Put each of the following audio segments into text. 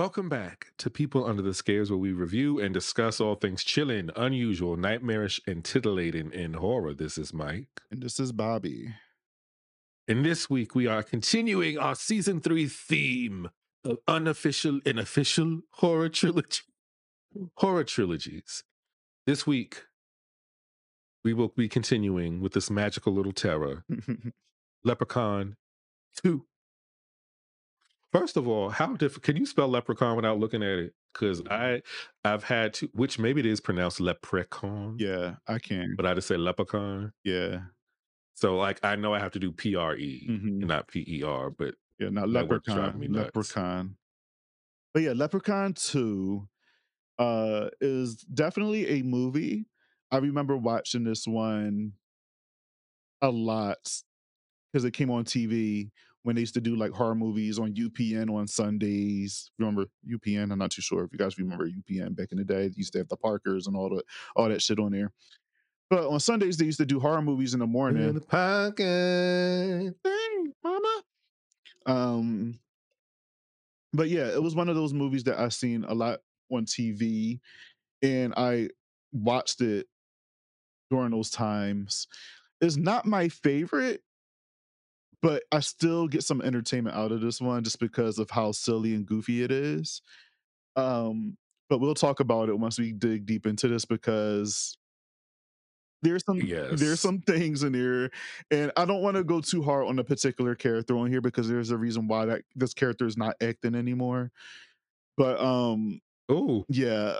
Welcome back to People Under the Scares, where we review and discuss all things chilling, unusual, nightmarish, and titillating in horror. This is Mike. And this is Bobby. And this week we are continuing our season 3 theme of unofficial and official horror trilogies. This week we will be continuing with this magical little terror, Leprechaun 2. First of all, how different can you spell leprechaun without looking at it? Because I've had to, which maybe it is pronounced leprechaun, Yeah, I can. but I just say leprechaun. Yeah. So like I know I have to do PRE and Mhm. not PER, but Yeah, not that work's driving me nuts. Leprechaun. But yeah, Leprechaun 2 is definitely a movie. I remember watching this one a lot because it came on TV when they used to do like horror movies on UPN on Sundays. Remember UPN? I'm not too sure if you guys remember UPN back in the day. They used to have the Parkers and all that shit on there. But on Sundays they used to do horror movies in the In morning. the pocket. Dang, mama. Um, but yeah, it was one of those movies that I seen a lot on TV, and I watched it during those times. It's not my favorite, but I still get some entertainment out of this one just because of how silly and goofy it is. Um, but we'll talk about it once we dig deep into this because there's Yes. some things in there, and I don't want to go too hard on a particular character on here because there's a reason why that this character is not acting anymore. But Oh. yeah,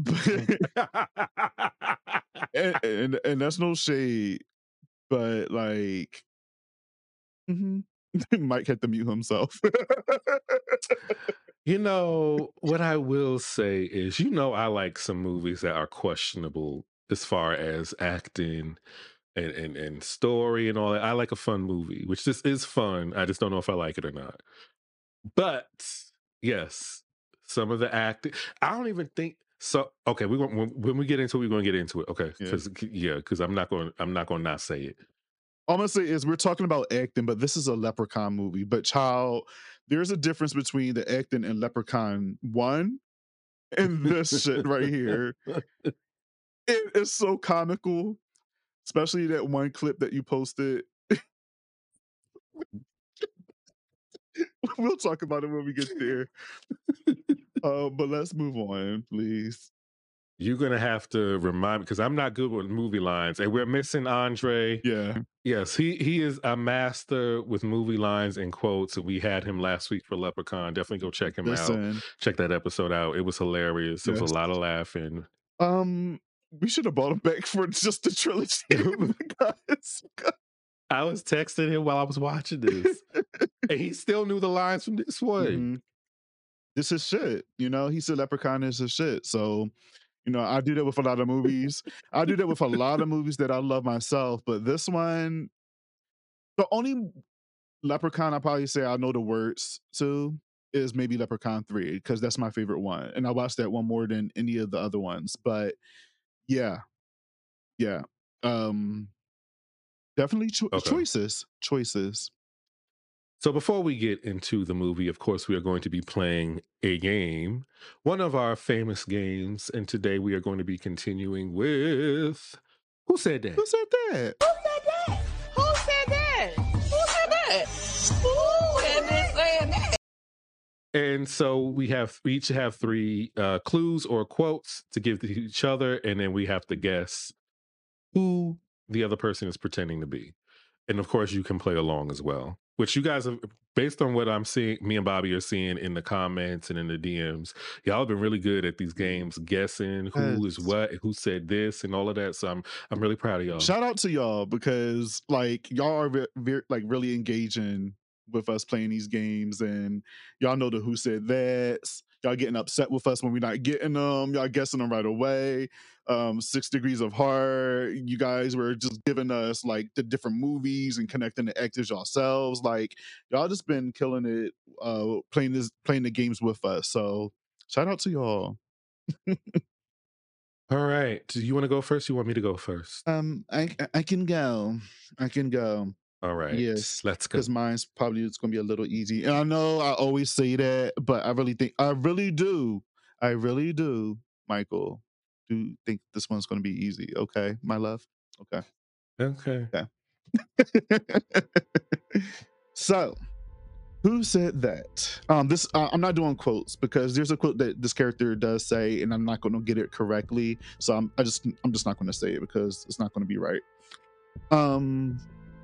and that's no shade, but like, mhm. Mike had to mute himself. You know, what I will say is, I like some movies that are questionable as far as acting and story and all that. I like a fun movie, which this is fun. I just don't know if I like it or not. But yes, some of the acting, I don't even think so. Okay, when we get into it, we're going to get into it. Okay, Yeah. because I'm not going to not say it. All I'm gonna say is we're talking about acting, but this is a Leprechaun movie. But child, there's a difference between the acting in Leprechaun 1 and this shit right here. It is so comical, especially that one clip that you posted. We'll talk about it when we get there. But let's move on, please. You're gonna have to remind me because I'm not good with movie lines, and we're missing Andre. Yeah. Yes, he is a master with movie lines and quotes. We had him last week for Leprechaun. Definitely go check him out. Listen, Check that episode out. It was hilarious. There was a yes. lot of laughing. We should have brought him back for just the trilogy, guys. I was texting him while I was watching this, and he still knew the lines from this one. Mhm. This is shit. He said Leprechaun is his shit. So, I do that with a lot of movies. I do that with a lot of movies that I love myself, but this one, the only Leprechaun I probably say I know the words to is maybe Leprechaun 3 because that's my favorite one, and I watched that one more than any of the other ones. But yeah, yeah, um, definitely Okay. choices. So before we get into the movie, of course, we are going to be playing a game, one of our famous games, and today we are going to be continuing with Who Said Who That? said that? Who said that? Who said that? Who said that? Who is this saying that? And so we each have three clues or quotes to give to each other, and then we have to guess who the other person is pretending to be. And of course, you can play along as well, which you guys have, based on what I'm seeing, me and Bobby are seeing in the comments and in the DMs, y'all have been really good at these games, guessing who is Yes. what, who said this, and all of that. So I'm really proud of y'all. Shout out to y'all because like y'all are like really engaging with us playing these games, and y'all know the who said that. Y'all getting upset with us when we're not getting them. Y'all guessing them right away. 6 Degrees of Heart. You guys were just giving us like the different movies and connecting the actors yourselves. Like y'all just been killing it, playing the games with us. So shout out to y'all. All right. Do you want to go first? You want me to go first? I can go. I can go. All right, Yes, let's go. because mine's probably it's gonna be a little easy. And I know I always say that, but I really do, Michael, do think this one's gonna be easy. Okay, my love. Okay. Okay. Okay. So, who said that? This I'm not doing quotes because there's a quote that this character does say, and I'm not going to get it correctly. So I'm just not going to say it because it's not going to be right. Um,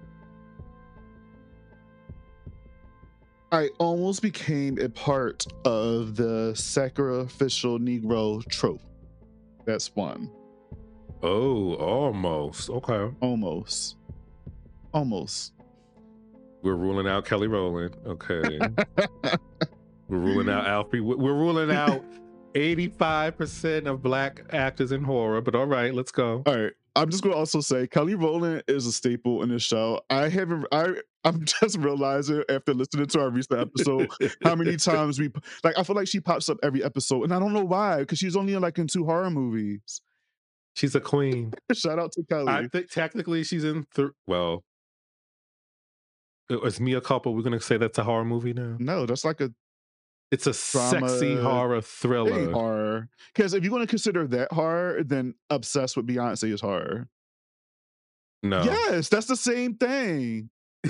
I almost became a part of the sacrificial Negro trope. That's one. Oh, almost. Okay. Almost. Almost. We're ruling out Kelly Rowland. Okay. We're ruling out Alfie. We're ruling out 85% of black actors in horror, but all right, let's go. All right. I'm just going to also say Kelly Rowland is a staple in this show. I'm just realizing after listening to our recent episode how many times I feel like she pops up every episode, and I don't know why because she's only in 2 horror movies. She's a queen. Shout out to I Kelly. think technically she's in well, it's Mia Culpa. We're gonna say that's a horror movie now. No, that's like a It's a sexy drama. horror It ain't thriller. horror. Because if you're going to consider that horror, then Obsessed with Beyonce is horror. No. Yes, that's the same thing.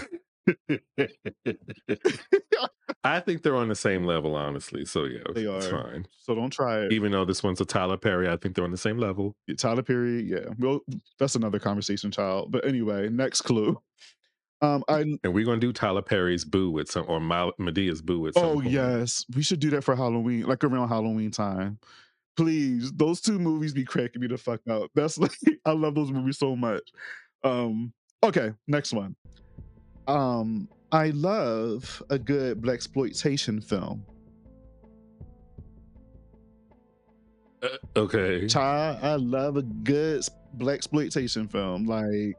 I think they're on the same level, honestly. So yeah, They it's are. fine. So don't try it. Even though this one's a Tyler Perry, I think they're on the same level. Tyler Perry, yeah. Well, that's another conversation, child. But anyway, next clue. And we're gonna do Tyler Perry's Boo at some, or Medea's Boo at some Oh point. yes, we should do that for Halloween, like around Halloween time. Please, those 2 movies be cracking me the fuck up. That's like I love those movies so much. Okay, next one. I love a good blaxploitation film. Okay. Child, I love a good blaxploitation film. Like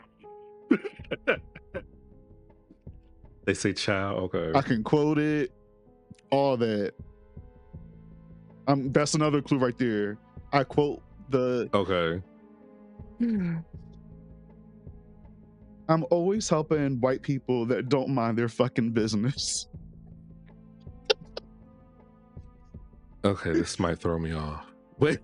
They say child. Okay. I can quote it, all that. That's another clue right there. I quote the Okay. I'm always helping white people that don't mind their fucking business. Okay, this might throw me off. Wait.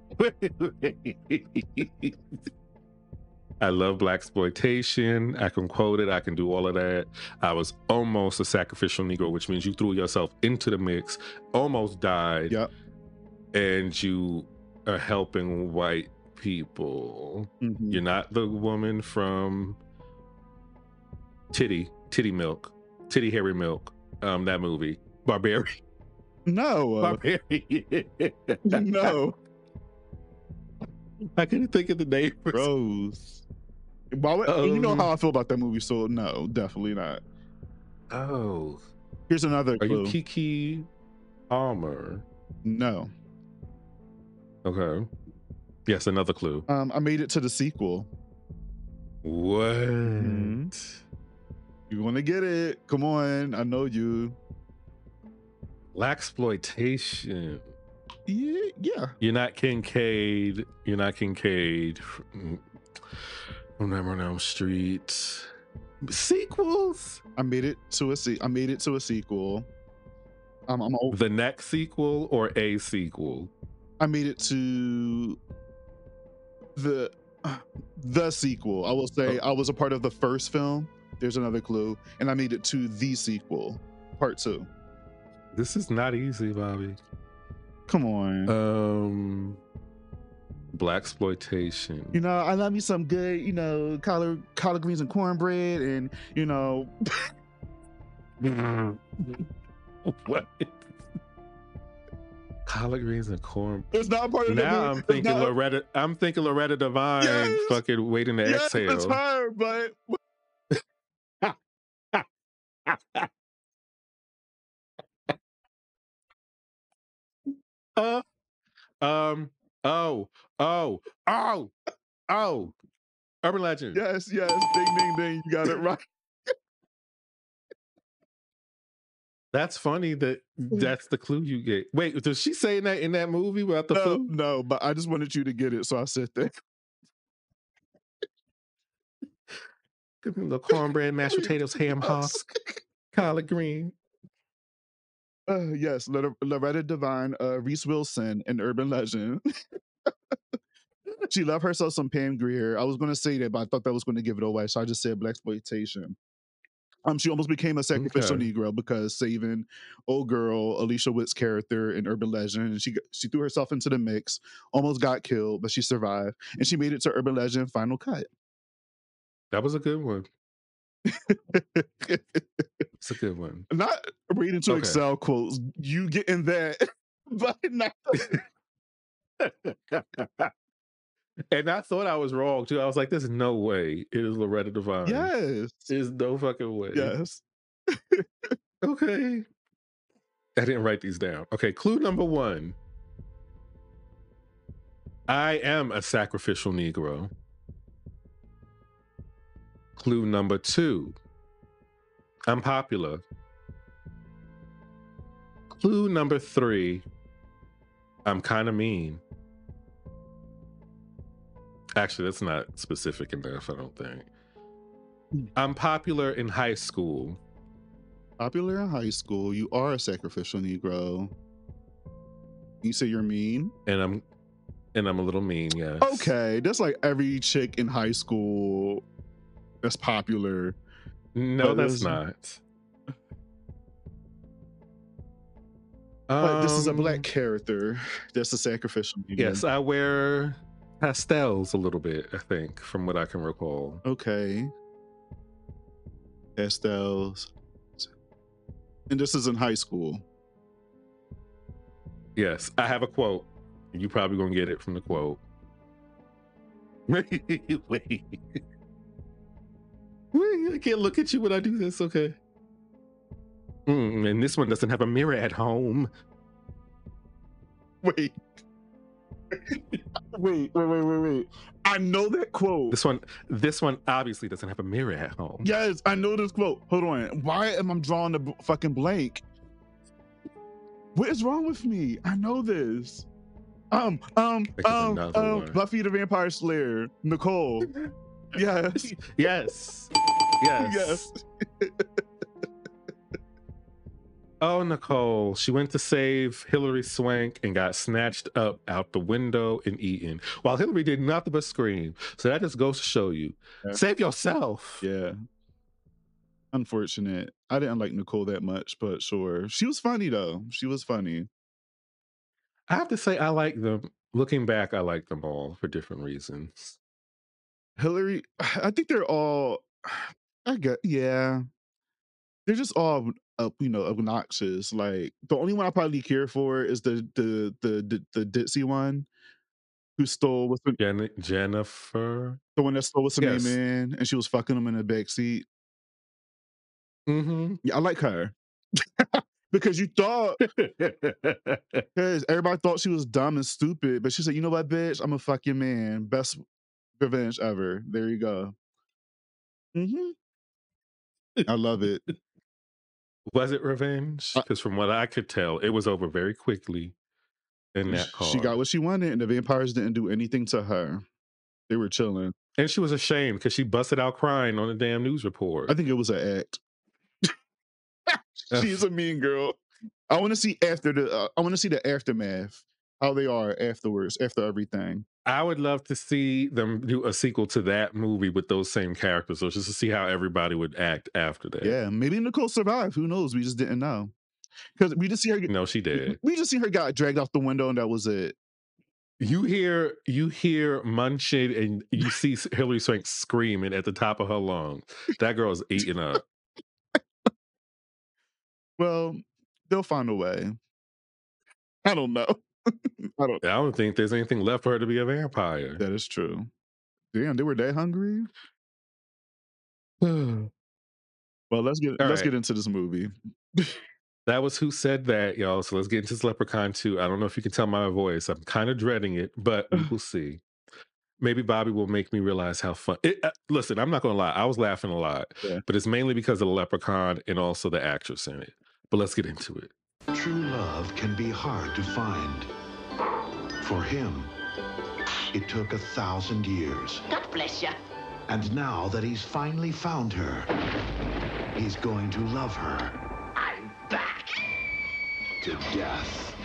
I love blaxploitation. I can quote it. I can do all of that. I was almost a sacrificial Negro, which means you threw yourself into the mix, almost died. Yep. And you are helping white people. Mhm. You're not the woman from Titty Hairy Milk. That movie. Barbarian. No. Barbarian. No. I couldn't think of the name. Rose. You know how I feel about that movie, so no, definitely not. Oh. Here's another Are clue. you Kiki Palmer? No. Okay. Yes, another clue. I made it to the sequel. What? You want to get it? Come on, I know you. Blaxploitation. Yeah. You're not Kincaid. From Nightmare on Elm Street. Sequels? I made it to a sequel. The next sequel or a sequel? I made it to the sequel. I will say I was a part of the first film. There's another clue, and I made it to the sequel, part 2. This is not easy, Bobby. Come on. Blaxploitation. You know, I love me some good, collard greens and cornbread, and What? Collard greens and corn. It's not part of Now I'm thinking Loretta. I'm thinking Loretta Devine. Yes. Fucking waiting to exhale. It's her, but Urban Legend. yes, ding, ding, ding, you got it right. That's funny that that's the clue you get. Wait, does she say that in that movie about the food? No, but I just wanted you to get it, so I said that. Give me a little cornbread, mashed potatoes, ham hock, collard green. Yes, Loretta Devine, Reese Wilson, and Urban Legend. She loved herself some Pam Grier. I was going to say that, but I thought that was going to give it away, so I just said blaxploitation. She almost became a sacrificial Okay. Negro because saving old girl Alicia Witt's character in Urban Legend, and she threw herself into the mix, almost got killed, but she survived, and she made it to Urban Legend Final Cut. That was a good one. It's a good one. Not reading to Okay. Excel quotes, you getting that, but not. And I thought I was wrong too. I was like, "There's no way it is Loretta Devine." Yes, There's no fucking way. yes. Okay. I didn't write these down. Okay, clue number 1. I am a sacrificial Negro. Clue number 2. I'm popular. Clue number 3. I'm kind of mean. Actually, that's not specific enough, I don't think. I'm popular in high school. Popular in high school, you are a sacrificial Negro. You say you're mean? And I'm a little mean, yes. Okay, that's like every chick in high school that's popular. No, But that's listen. not. But this is a black character that's a sacrificial Negro. Yes, I wear pastels a little bit, I think, from what I can recall. Okay. Pastels. And this is in high school. Yes, I have a quote. You probably gonna get it from the quote. Wait. Wait, I can't look at you when I do this, okay? And this one doesn't have a mirror at home. Wait. Wait. I know that quote. This one obviously doesn't have a mirror at home. Yes, I know this quote. Hold on. Why am I drawing the fucking blank? What is wrong with me? I know this. another one. Buffy the Vampire Slayer, Nicole. Yes. Yes. Yes. Oh, Nicole. She went to save Hilary Swank and got snatched up out the window and eaten. While Hilary did nothing but scream. So that just goes to show you. Yeah. Save yourself. Yeah. Unfortunate. I didn't like Nicole that much, but sure. She was funny though. She was funny. I have to say, I like them. Looking back, I like them all for different reasons. Hillary, I think they're all, I get, yeah. They're just all, obnoxious. Like the only one I probably care for is the ditzy one who stole what's the Jennifer. one that stole what's her Yes. name in, and she was fucking him in the backseat. Mm-hmm. Yeah, I like her. Because you thought, because everybody thought she was dumb and stupid, but she said, "You know what, bitch? I'm a fuck your man. Best revenge ever." There you go. I love it. Was it revenge? Because from what I could tell, it was over very quickly in that car. She got what she wanted, and the vampires didn't do anything to her. They were chilling. And she was ashamed because she busted out crying on the damn news report. I think it was an act. She's a mean girl. I want to see the aftermath, how they are afterwards, after everything. I would love to see them do a sequel to that movie with those same characters, so just to see how everybody would act after that. Yeah, maybe Nicole survived. Who knows? We just didn't know because we just see her. No, she did. We just see her got dragged out the window, and that was it. You hear munching, and you see Hilary Swank screaming at the top of her lungs. That girl's eating up. Well, they'll find a way. I don't know. I don't think there's anything left for her to be a vampire. That is true. Damn, they were that hungry. Well, let's get into this movie. That was Who Said That, y'all. So let's get into this Leprechaun 2. I don't know if you can tell my voice. I'm kind of dreading it, but we will see. Maybe Bobby will make me realize how fun. Listen, I'm not going to lie. I was laughing a lot, but it's mainly because of the Leprechaun and also the actress in it. But let's get into it. True love can be hard to find. For him, it took 1,000 years. God bless you. And now that he's finally found her, he's going to love her I'm back. to death.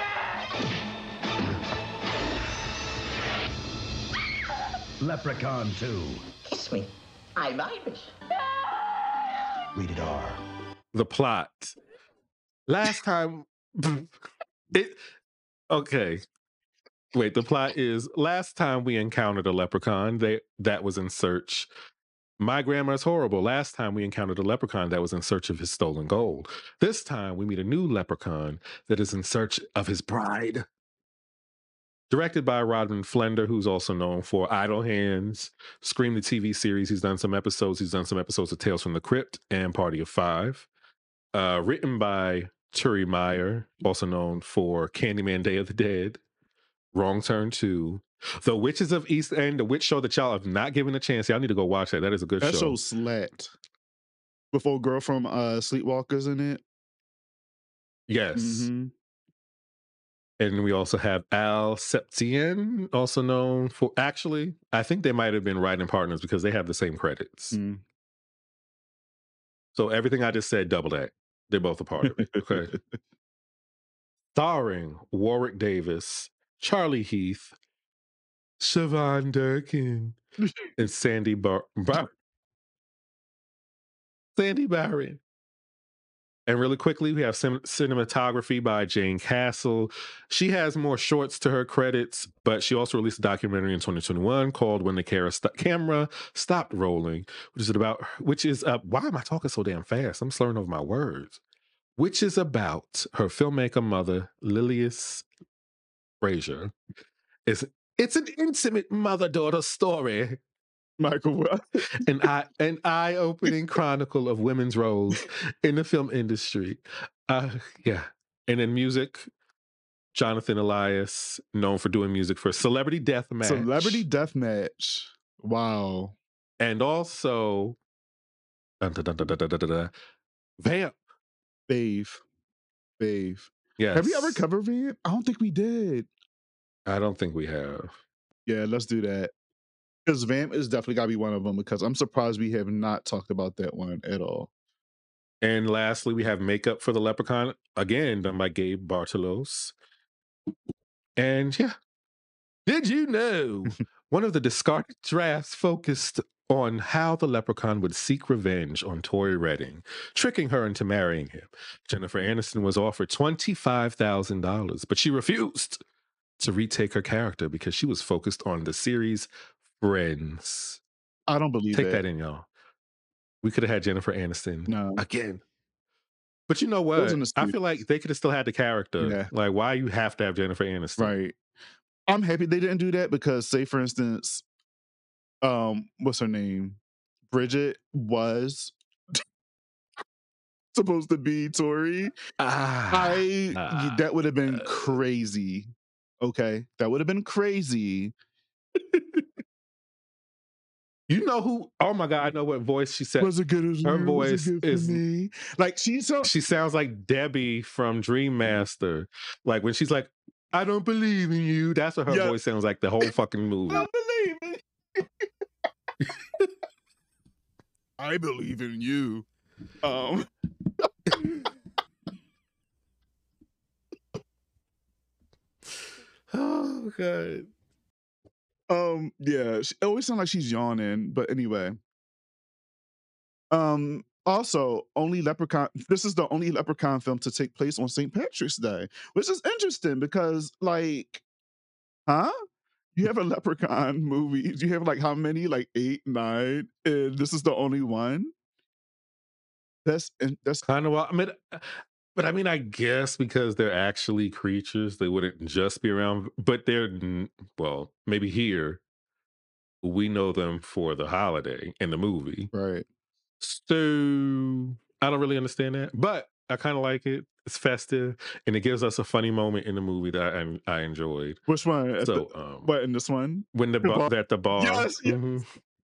Leprechaun 2. Kiss me. I'm Irish. Rated R. The plot. Last time it okay. Wait, the plot is last time we encountered a leprechaun, that was in search. My grandma's horrible. Last time we encountered a leprechaun that was in search of his stolen gold. This time we meet a new leprechaun that is in search of his bride. Directed by Rodman Flender, who's also known for Idle Hands, Scream the TV series. He's done some episodes. He's done some episodes of Tales from the Crypt and Party of Five. Written by Turi Meyer, also known for Candyman Day of the Dead, Wrong Turn 2, The Witches of East End, the witch show that y'all have not given a chance. Y'all need to go watch that. That is a good That show. show slapped. Before Girl from Sleepwalkers in it. Yes. Mhm. And we also have Al Septien, also known for, actually, I think they might have been writing partners because they have the same credits. Mm. So everything I just said, double that. They're both a part of it. Okay. Starring Warwick Davis, Charlie Heath, Siobhan Durkin, and Sandy Sandy Barron. And really quickly, we have cinematography by Jane Castle. She has more shorts to her credits, but she also released a documentary in 2021 called "When the Camera Stopped Rolling," which is why am I talking so damn fast? I'm slurring over my words. Which is about her filmmaker mother, Lilias Frazier. It's an intimate mother-daughter story. Michael, An eye-opening chronicle of women's roles in the film industry. Yeah. And in music, Jonathan Elias, known for doing music for Celebrity Deathmatch. Celebrity Deathmatch. Wow. And also Vamp. Fave. Yes. Have we ever covered Vamp? I don't think we did. I don't think we have. Yeah, let's do that. Because Vamp is definitely got to be one of them because I'm surprised we have not talked about that one at all. And lastly, we have Makeup for the Leprechaun, again done by Gabe Bartalos. And yeah, did you know one of the discarded drafts focused on how the leprechaun would seek revenge on Tori Redding, tricking her into marrying him? Jennifer Aniston was offered $25,000, but she refused to retake her character because she was focused on the series Friends. I don't believe Take that in, y'all. We could have had Jennifer Aniston No. again. But you know what? Those are the I feel like they could have still had the character. Yeah. Like, why you have to have Jennifer Aniston? Right. I'm happy they didn't do that because, say, for instance, what's her name? Bridget was supposed to be Tori. That would have been crazy. Okay. That would have been crazy. You know who? Oh my God, I know what voice she said. Was it good as Her you? voice Was it good is for me? Like she sounds like Debbie from Dream Master. Like when she's like, I don't believe in you. That's what her voice sounds like the whole fucking movie. I believe in I believe in you. Oh God. Yeah, it always sounds like she's yawning, but anyway. Also, this is the only Leprechaun film to take place on St. Patrick's Day, which is interesting because, like, you have a Leprechaun movie. You have like how many? Like 8, 9, and this is the only one. That's kind of wild. But I mean, I guess because they're actually creatures, they wouldn't just be around. But well, maybe here we know them for the holiday in the movie, right? So I don't really understand that, but I kind of like it. It's festive, and it gives us a funny moment in the movie that I enjoyed. Which one? So, what in this one? When they're at the bar. Yes. Mm-hmm.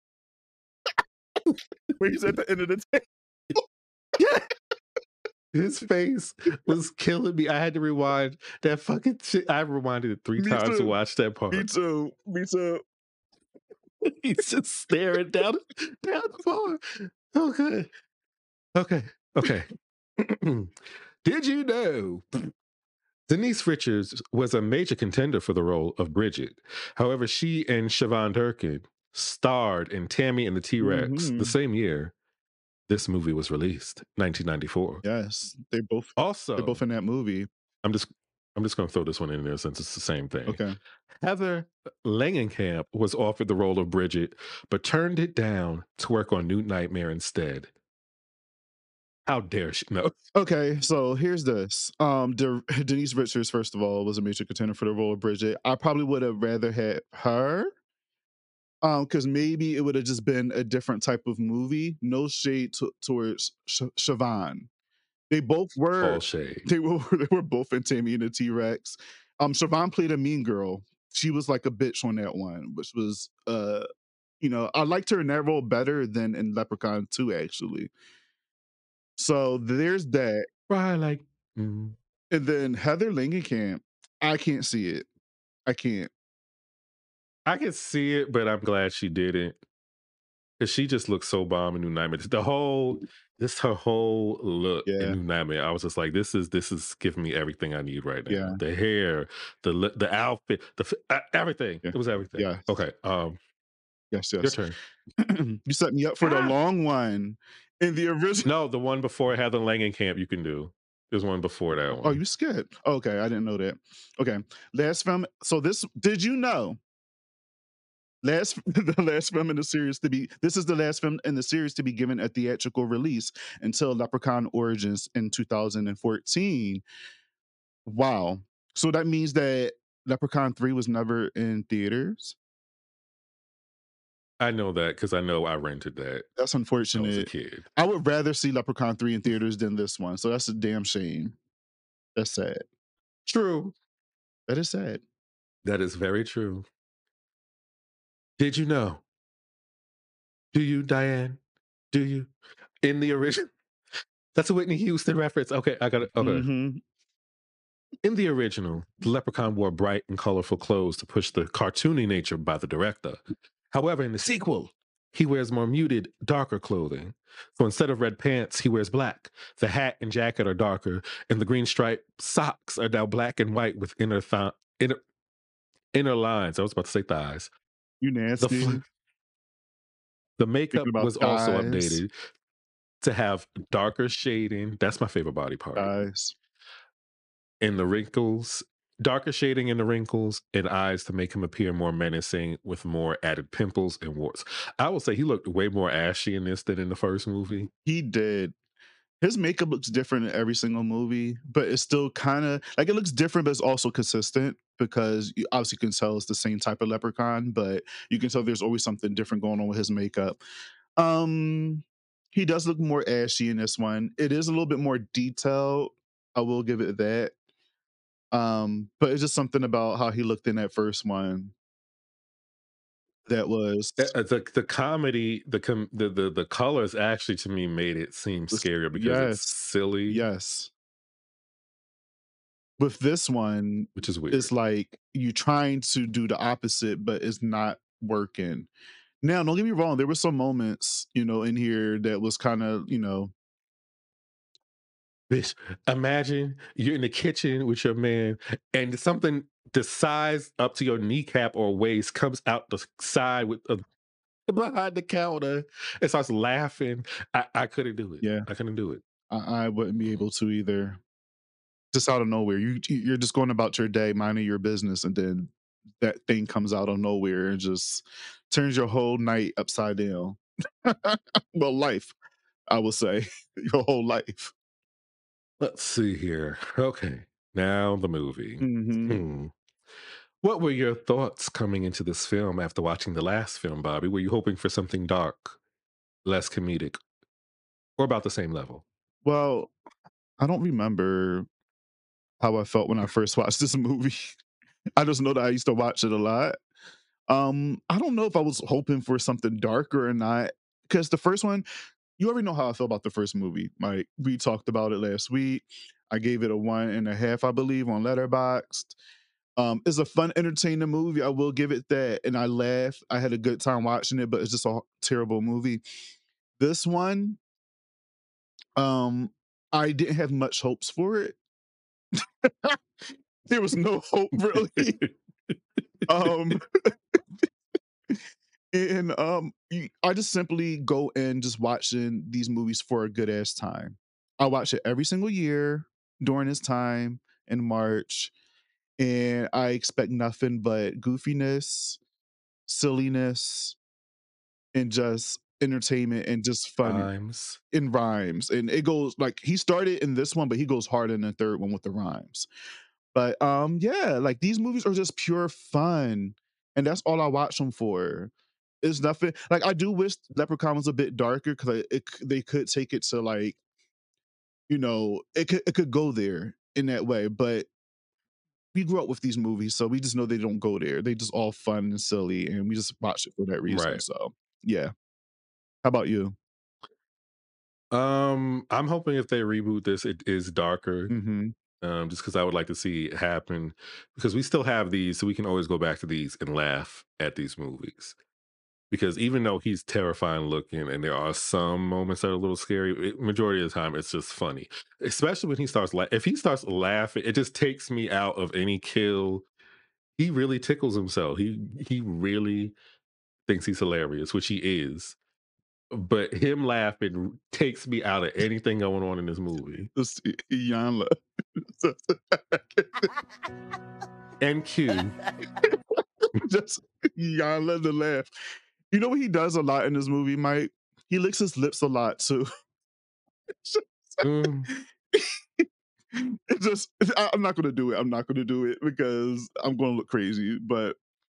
Where he's at the end of the table. Yeah. His face was killing me. I had to rewind that fucking shit. I rewinded it 3 times to watch that part. Me too. He's just staring down the bar. Okay. Okay. Okay. Did you know Denise Richards was a major contender for the role of Bridget? However, she and Siobhan Durkin starred in Tammy and the T Rex the Hmm. same year this movie was released, 1994. Yes, they're both Also, in that movie. I'm just I'm just going to throw this one in there since it's the same thing. Okay. Heather Langenkamp was offered the role of Bridget, but turned it down to work on New Nightmare instead. How dare she? No. Okay, so here's this. Denise Richards, first of all, was a major contender for the role of Bridget. I probably would have rather had her. Because maybe it would have just been a different type of movie. No shade towards Siobhan. They both All were shade. they were both in Tammy and the T-Rex. Siobhan played a mean girl. She was like a bitch on that one, which was I liked her in that role better than in Leprechaun 2, actually. So there's that. Right, like, mm. And then Heather Langenkamp, I can't see it. I can't. I can see it, but I'm glad she didn't. Because she just looks so bomb in New Nightmare. Her whole look in Yeah, New Nightmare. I was just like, this is giving me everything I need right now. yeah, The hair, the outfit, everything. yeah, It was everything. yes, Okay, yes, your yes. turn. You set me up for the Ah! long one. In the original, No, the one before Heather Langenkamp you can do. There's one before that oh, one. you skipped. Okay, I didn't know that. Okay, last film. So this, did you know? The last film in the series to be. This is the last film in the series to be given a theatrical release until Leprechaun Origins in 2014. Wow. So that means that Leprechaun 3 was never in theaters. I know that because I know I rented that That's when I was a unfortunate. kid. I would rather see Leprechaun 3 in theaters than this one. So that's a damn shame. That's sad. True. That is sad. That is very true. Did you know? Do you, Diane? Do you? In the original, that's a Whitney Houston reference. Okay, I got it. Okay. Hmm. In the original, the leprechaun wore bright and colorful clothes to push the cartoony nature by the director. However, in the sequel, he wears more muted, darker clothing. So instead of red pants, he wears black. The hat and jacket are darker, and the green striped socks are now black and white with inner lines. I was about to say thighs. You The fl- nasty. the Thinking makeup about was also thighs. updated to have darker shading. That's my favorite body part. Thighs. In the wrinkles, darker shading in the wrinkles, and eyes to make him appear more menacing with more added pimples and warts. I will say he looked way more ashy in this than in the first movie. He did. His makeup looks different in every single movie, but it's still kind of like it looks different, but it's also consistent because you obviously can tell it's the same type of leprechaun, but you can tell there's always something different going on with his makeup. Um, he does look more ashy in this one. It is a little bit more detailed. I will give it that. But it's just something about how he looked in that first one that The comedy, the colors actually to me made it seem scarier because it's yes, silly, yes. With this one, which is it's weird. like you trying to do the opposite, but it's not working. Now, don't get me wrong, there were some moments, in here that was kind of, Bitch, imagine you're in the kitchen with your man and something the size up to your kneecap or waist comes out the side with behind the counter and starts laughing. I couldn't do it. yeah, I couldn't do it. I wouldn't be able to either. Just out of nowhere, you're just going about your day, minding your business, and then that thing comes out of nowhere and just turns your whole night upside down. Well, life, I would say, your whole life. Let's see here. Okay. Now the movie. Hmm. Hmm. What were your thoughts coming into this film after watching the last film, Bobby? Were you hoping for something dark, less comedic, or about the same level? Well, I don't remember how I felt when I first watched this movie. I just know that I used to watch it a lot. I don't know if I was hoping for something darker or not, because the first one, you already know how I feel about the first movie. Like we talked about it last week. I gave it a 1.5, I believe, on Letterboxd. It's a fun, entertaining movie. I will give it that, and I laughed. I had a good time watching it, but it's just a terrible movie. This one, um, I didn't have much hopes for it. There was no hope really. Um, and I just simply go and just watching these movies for a good ass time. I watch it every single year during this time in March, and I expect nothing but goofiness, silliness, and just entertainment and just fun Times. in rhymes. And it goes like he started in this one, but he goes harder in the third one with the rhymes. But yeah, like these movies are just pure fun, and that's all I watch them for. It's nothing like I do wish Leprechaun was a bit darker because they could take it to like it could go there in that way, but we grew up with these movies, so we just know they don't go there. They just all fun and silly, and we just watch it for that reason. Right. So yeah. How about you? I'm hoping if they reboot this, it is darker. Mm-hmm. Just because I would like to see it happen, because we still have these, so we can always go back to these and laugh at these movies. Because even though he's terrifying looking, and there are some moments that are a little scary, majority of the time it's just funny. Especially when he starts if he starts laughing, it just takes me out of any kill. He really tickles himself. He really thinks he's hilarious, which he is. But him laughing takes me out of anything going on in this movie. Just Iyanla. And Q. Just Iyanla the laugh. You know what he does a lot in this movie, Mike? He licks his lips a lot too. Mm, It just I'm not gonna do it. I'm not gonna do it because I'm gonna look crazy. But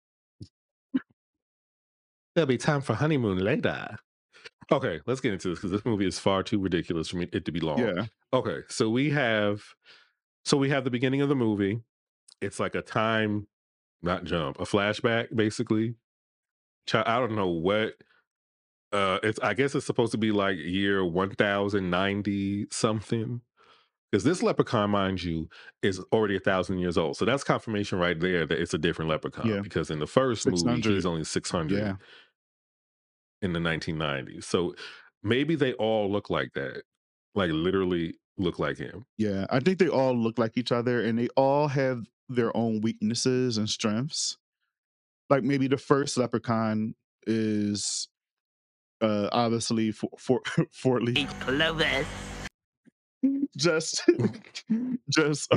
there'll be time for honeymoon later. Okay, let's get into this because this movie is far too ridiculous for it to be long. yeah, Okay, so we have the beginning of the movie. It's like a time, not jump, a flashback, basically. I don't know what. It's I guess it's supposed to be like year 1090 something. Because this leprechaun, mind you, is already 1,000 years old. So that's confirmation right there that it's a different leprechaun. yeah, Because in the first movie, 600. he's only 600 Yeah, in the 1990s. So maybe they all look like that, like literally look like him. yeah. I think they all look like each other, and they all have their own weaknesses and strengths. Like maybe the first leprechaun is obviously for leaf. Clovis. Just just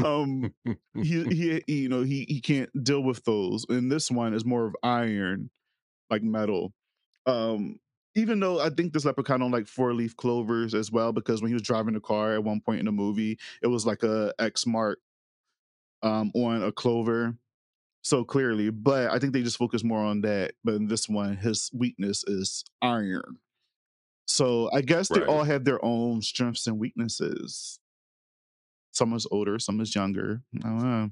he can't deal with those, and this one is more of iron, like metal. um Even though I think this leprechaun on like four leaf clovers as well, because when he was driving the car at one point in the movie, it was like a X mark on a clover, so clearly. But I think they just focus more on that. But in this one, his weakness is iron. So I guess they Right. all have their own strengths and weaknesses. Some is older, some is younger. I don't know.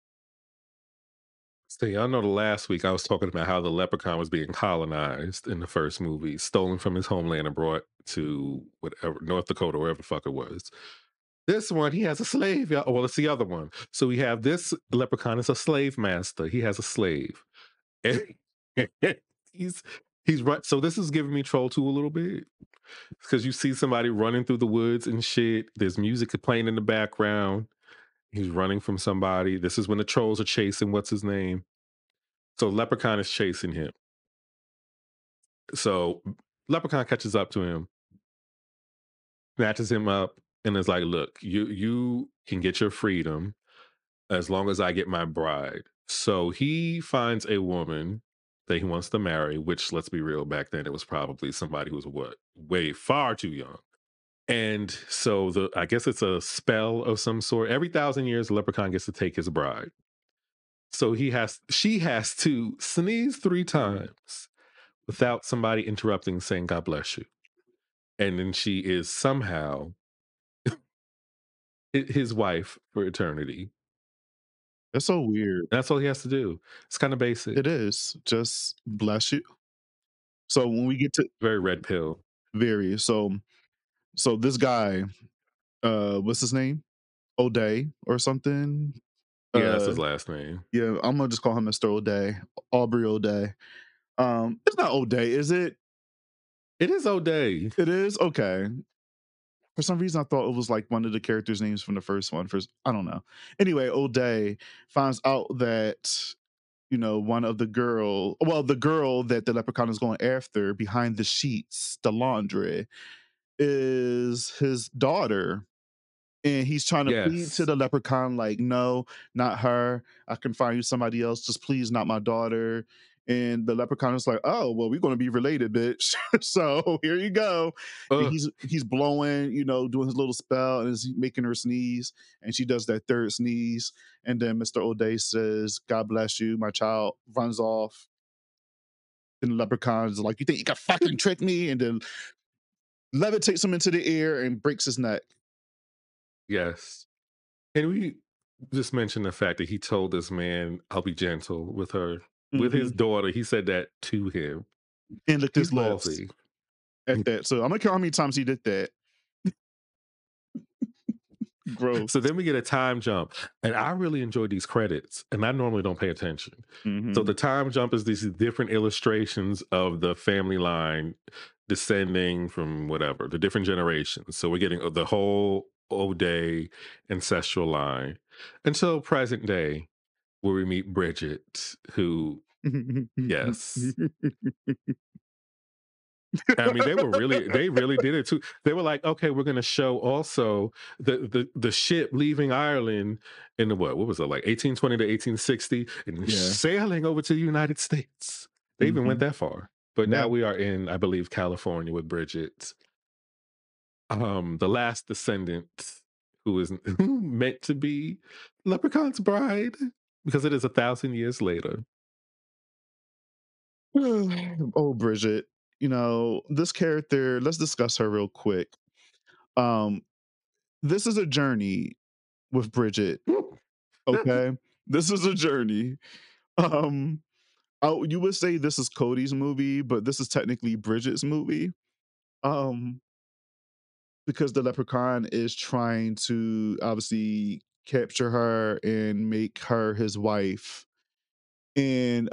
So y'all know the last week I was talking about how the leprechaun was being colonized in the first movie, stolen from his homeland and brought to whatever North Dakota, wherever the fuck it was. This one, he has a slave. Y'all. Well, it's the other one. So we have this leprechaun is a slave master. He has a slave. And he's he's right. So this is giving me Troll 2 a little bit. Because you see somebody running through the woods and shit. There's music playing in the background. He's running from somebody. This is when the trolls are chasing what's his name. So Leprechaun is chasing him. So Leprechaun catches up to him, snatches him up, and is like, "Look, you can get your freedom as long as I get my bride." So he finds a woman that he wants to marry, which let's be real, back then it was probably somebody who was what way far too young. And so I guess it's a spell of some sort. Every 1,000 years, the leprechaun gets to take his bride. So she has to sneeze 3 times without somebody interrupting, saying "God bless you," and then she is somehow his wife for eternity. That's so weird. That's all he has to do. It's kind of basic, It is. Just bless you. So when we get to very red pill. very so this guy, what's his name? O'Day or something. Yeah, that's Uh, his last name. yeah, I'm gonna just call him Mr. O'Day, Aubrey O'Day. It's not O'Day, is it? It is O'Day. It is okay. For some reason, I thought it was like one of the characters' names from the first one. First, I don't know. Anyway, O'Day finds out that the girl that the leprechaun is going after behind the sheets, the laundry, is his daughter. And he's trying to plead to Yes. the leprechaun, like, no, not her. I can find you somebody else. Just please, not my daughter. And the leprechaun is like, oh, well, we're going to be related, bitch. So here you go. And Ugh. he's blowing, doing his little spell, and is making her sneeze. And she does that third sneeze. And then Mr. O'Day says, God bless you, my child, runs off. And the leprechaun is like, you think you can fucking trick me? And then levitates him into the air and breaks his neck. Yes. And we just mentioned the fact that he told this man, I'll be gentle with her. With his Mhm. daughter, he said that to him. And licked He's his lips ballsy. at that. So I'm gonna count how many times he did that. Gross. So then we get a time jump. And I really enjoy these credits. And I normally don't pay attention. So Mhm. the time jump is these different illustrations of the family line descending from whatever, the different generations. So we're getting the whole O'Day ancestral line until present day, where we meet Bridget, who, yes. I mean, they really did it too. They were like, okay, we're going to show also the ship leaving Ireland in the what was it, like 1820 to 1860 and Yeah. sailing over to the United States. They even went Mhm. that far. But Yeah. now we are in, I believe, California with Bridget, the last descendant who is meant to be Leprechaun's bride because it is 1,000 years later. Oh, Bridget. This character, let's discuss her real quick. Um, this is a journey with Bridget, okay? This is a journey. Um, you would say this is Cody's movie, but this is technically Bridget's movie. Um, because the leprechaun is trying to obviously capture her and make her his wife. And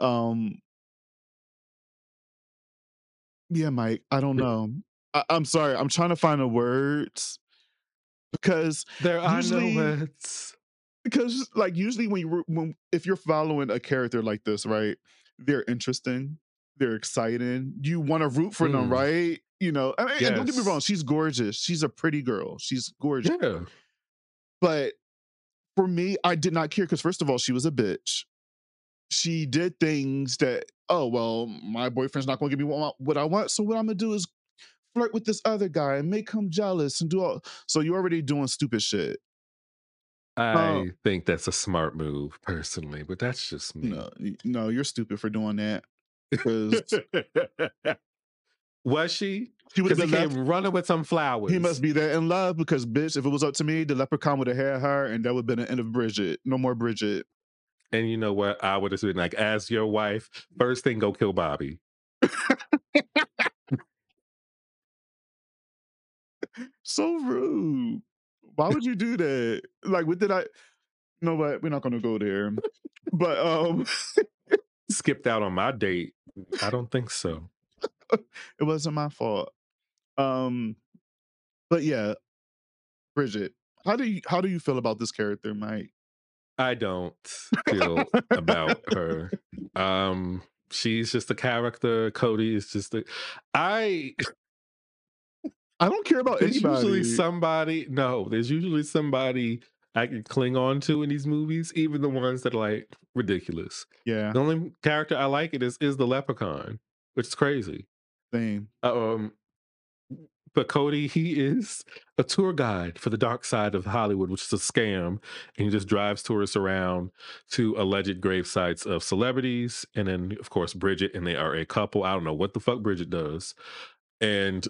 yeah, Mike, I don't know. I'm sorry, I'm trying to find the words because There are no usually words. because like usually when if you're following a character like this, right? They're interesting, they're exciting. You want to root for them, Mm, right? I mean, and don't get me wrong, yes. she's gorgeous. She's a pretty girl. She's gorgeous. Yeah. But for me, I did not care because first of all, she was a bitch. She did things that, oh well, my boyfriend's not going to give me what I want, so what I'm gonna do is flirt with this other guy and make him jealous and do all. So you're already doing stupid shit. Uh, I think that's a smart move personally, but that's just me. no, no, you're stupid for doing that because Was she? he would have Because he been left. came running with some He flowers. must be that in love because bitch, if it was up to me, the leprechaun would have had her, and that would have been the end of Bridget. No more Bridget. And you know what? I would have been like, as your wife, first thing, go kill Bobby. So rude. Why would you do that? Like, what did I? No, what? We're not gonna go there. But Skipped out on my date. I don't think so. it wasn't my fault. Um, but yeah, Bridget, how do you feel about this character, Mike? I don't feel about her. She's just a character. Cody is just a. I I don't care about There's usually anybody. somebody. No, there's usually somebody I can cling on to in these movies, even the ones that are like ridiculous. Yeah, The only character I like it is the Leprechaun, which is crazy. same. Um, but Cody, he is a tour guide for the dark side of Hollywood, which is a scam, and he just drives tourists around to alleged grave sites of celebrities, and then of course Bridget, and they are a couple. I don't know what the fuck Bridget does, and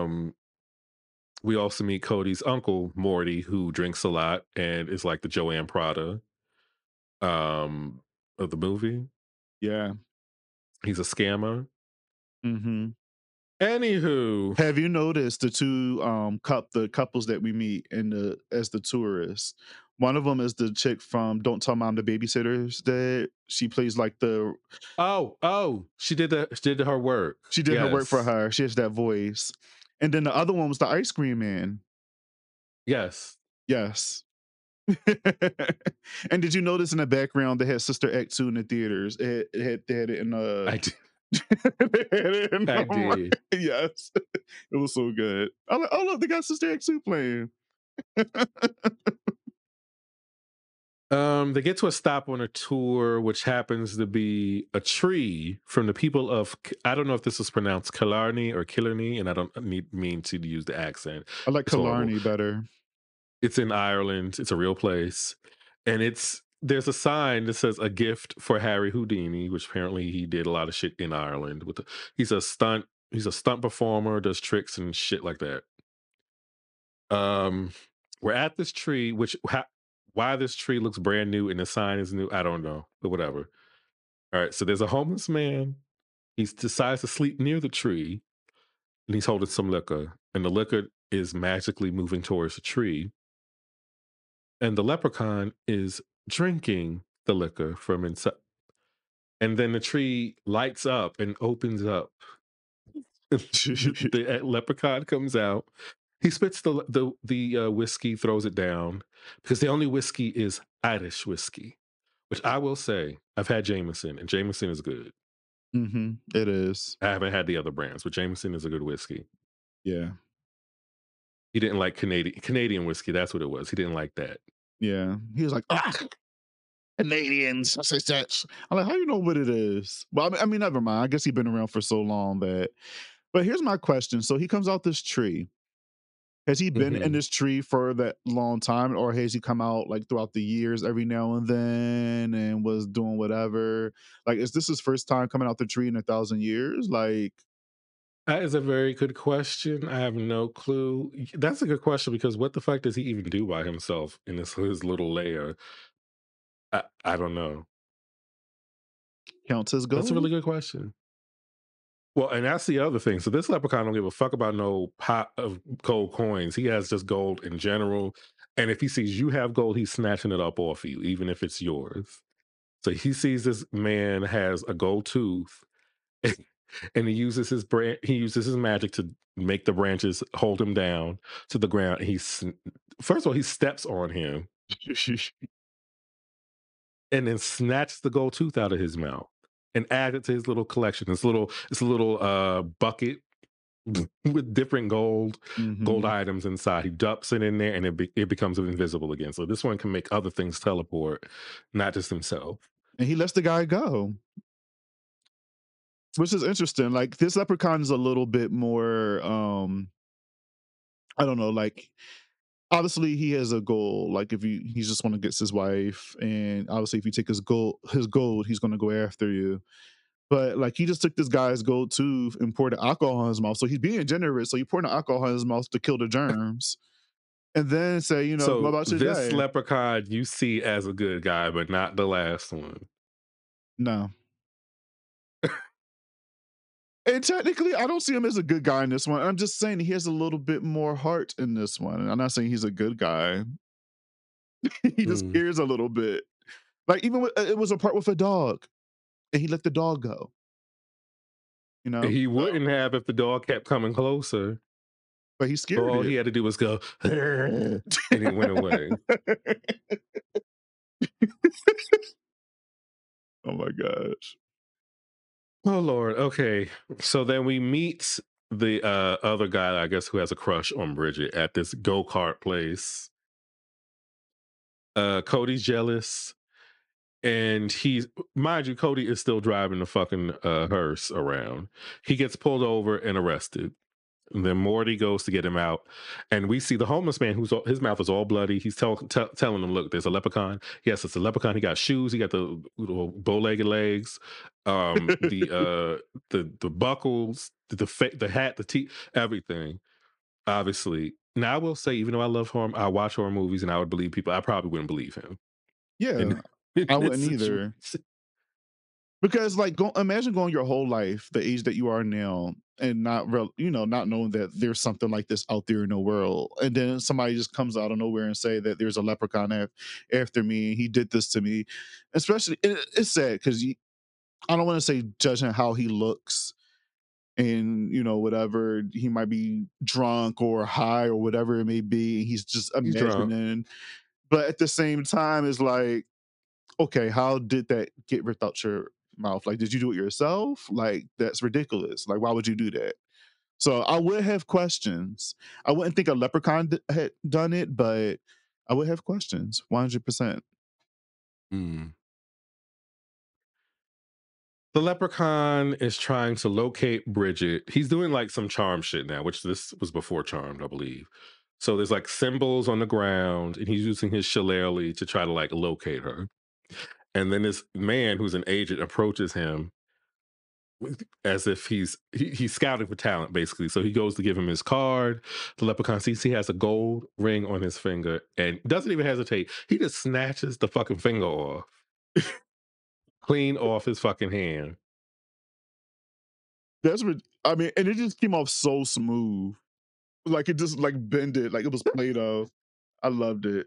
we also meet Cody's uncle, Morty, who drinks a lot and is like the Joanne Prada um, of the movie. Yeah. He's a scammer. Hmm. Anywho, Have you noticed the two the couples that we meet in the as the tourists? One of them is the chick from Don't Tell Mom the Babysitter's Dead. She plays like the Oh, she did her work. she did her work for Yes. her. She has that voice. And then the other one was the ice cream man. Yes. Yes. And did you notice in the background they had Sister Act 2 in the theaters? They had it in I did. they had it in I did. Yes. It was so good. I like, oh look, they got Sister Act 2 playing. They get to a stop on a tour, which happens to be a tree from the people of, I don't know if this is pronounced Killarney or Killarney, and I don't mean to use the accent. I like It's horrible. Killarney better. It's in Ireland. It's a real place. And there's a sign that says a gift for Harry Houdini, which apparently he did a lot of shit in Ireland. He's a stunt performer, does tricks and shit like that. We're at this tree, why this tree looks brand new and the sign is new, I don't know, but whatever. All right, so there's a homeless man. He decides to sleep near the tree, and he's holding some liquor, and the liquor is magically moving towards the tree. And the leprechaun is drinking the liquor from inside. And then the tree lights up and opens up. The leprechaun comes out. He spits the whiskey, throws it down, because the only whiskey is Irish whiskey, which I will say, I've had Jameson, and Jameson is good. It is. I haven't had the other brands, but Jameson is a good whiskey. Yeah. He didn't like Canadian whiskey. That's what it was. He didn't like that. Yeah. He was like, Canadians. I say that. I'm like, how you know what it is? Well, I mean, never mind. I guess he's been around for so long that. But here's my question. So he comes out this tree. Has he been in this tree for that long time, or has he come out like throughout the years every now and then and was doing whatever? Like, is this his first time coming out the tree in 1,000 years? Like, That is a very good question. I have no clue. That's a good question, because what the fuck does he even do by himself in his little lair? I don't know. counts as gold? That's a really good question. Well, and that's the other thing. So this leprechaun don't give a fuck about no pot of gold coins. He has just gold in general. And if he sees you have gold, he's snatching it up off you, even if it's yours. So he sees this man has a gold tooth, and he uses his magic to make the branches hold him down to the ground. First of all, he steps on him and then snatches the gold tooth out of his mouth and adds it to his little collection. It's a little bucket with different gold items inside. He dumps it in there, and it becomes invisible again. So this one can make other things teleport, not just himself. And he lets the guy go, which is interesting. Like, this leprechaun is a little bit more, I don't know, like, obviously he has a goal. Like, if he just want to get his wife, and obviously if you take his gold, he's going to go after you. But like, he just took this guy's gold tooth and poured the alcohol in his mouth. So he's being generous. So he poured the alcohol in his mouth to kill the germs, and then say, you know, So what about your this day? leprechaun you see as a good guy, but not the last one. No. And technically, I don't see him as a good guy in this one. I'm just saying he has a little bit more heart in this one. And I'm not saying he's a good guy. He just cares a little bit. Like, even it was a part with a dog, and he let the dog go. You know, He wouldn't have if the dog kept coming closer. but he scared All it. he had to do was go, and he went away. Oh my gosh. Oh Lord. Okay. So then we meet the other guy, I guess, who has a crush on Bridget at this go-kart place. Cody's jealous. And mind you, Cody is still driving the fucking hearse around. He gets pulled over and arrested. And then Morty goes to get him out, and we see the homeless man his mouth is all bloody. He's telling him, "Look, there's a leprechaun. Yes, it's a leprechaun. He got shoes. He got the little bow-legged legs, the buckles, the hat, the teeth, everything." Obviously, now I will say, even though I watch horror movies, and I would believe people, I probably wouldn't believe him. Yeah, I wouldn't either. Because like imagine going your whole life the age that you are now and not not knowing that there's something like this out there in the world, and then somebody just comes out of nowhere and say that there's a leprechaun after me and he did this to me. Especially it's sad because I don't want to say judging how he looks and whatever, he might be drunk or high or whatever it may be, and he's just He's drunk. imagining. But at the same time, it's like, okay, how did that get ripped out your mouth? Like, did you do it yourself? Like, that's ridiculous. Like, why would you do that? So I would have questions. I wouldn't think a leprechaun had done it, but I would have questions 100%. Mm. The leprechaun is trying to locate Bridget. He's doing like some charm shit now, which this was before Charmed, I believe. So there's like symbols on the ground, and he's using his shillelagh to try to like locate her. And then this man who's an agent approaches him as if he's scouting for talent, basically. So he goes to give him his card. The leprechaun sees he has a gold ring on his finger and doesn't even hesitate. He just snatches the fucking finger off, clean off his fucking hand. I mean, and it just came off so smooth. Like it just like bended, like it was Play-Doh. I loved it.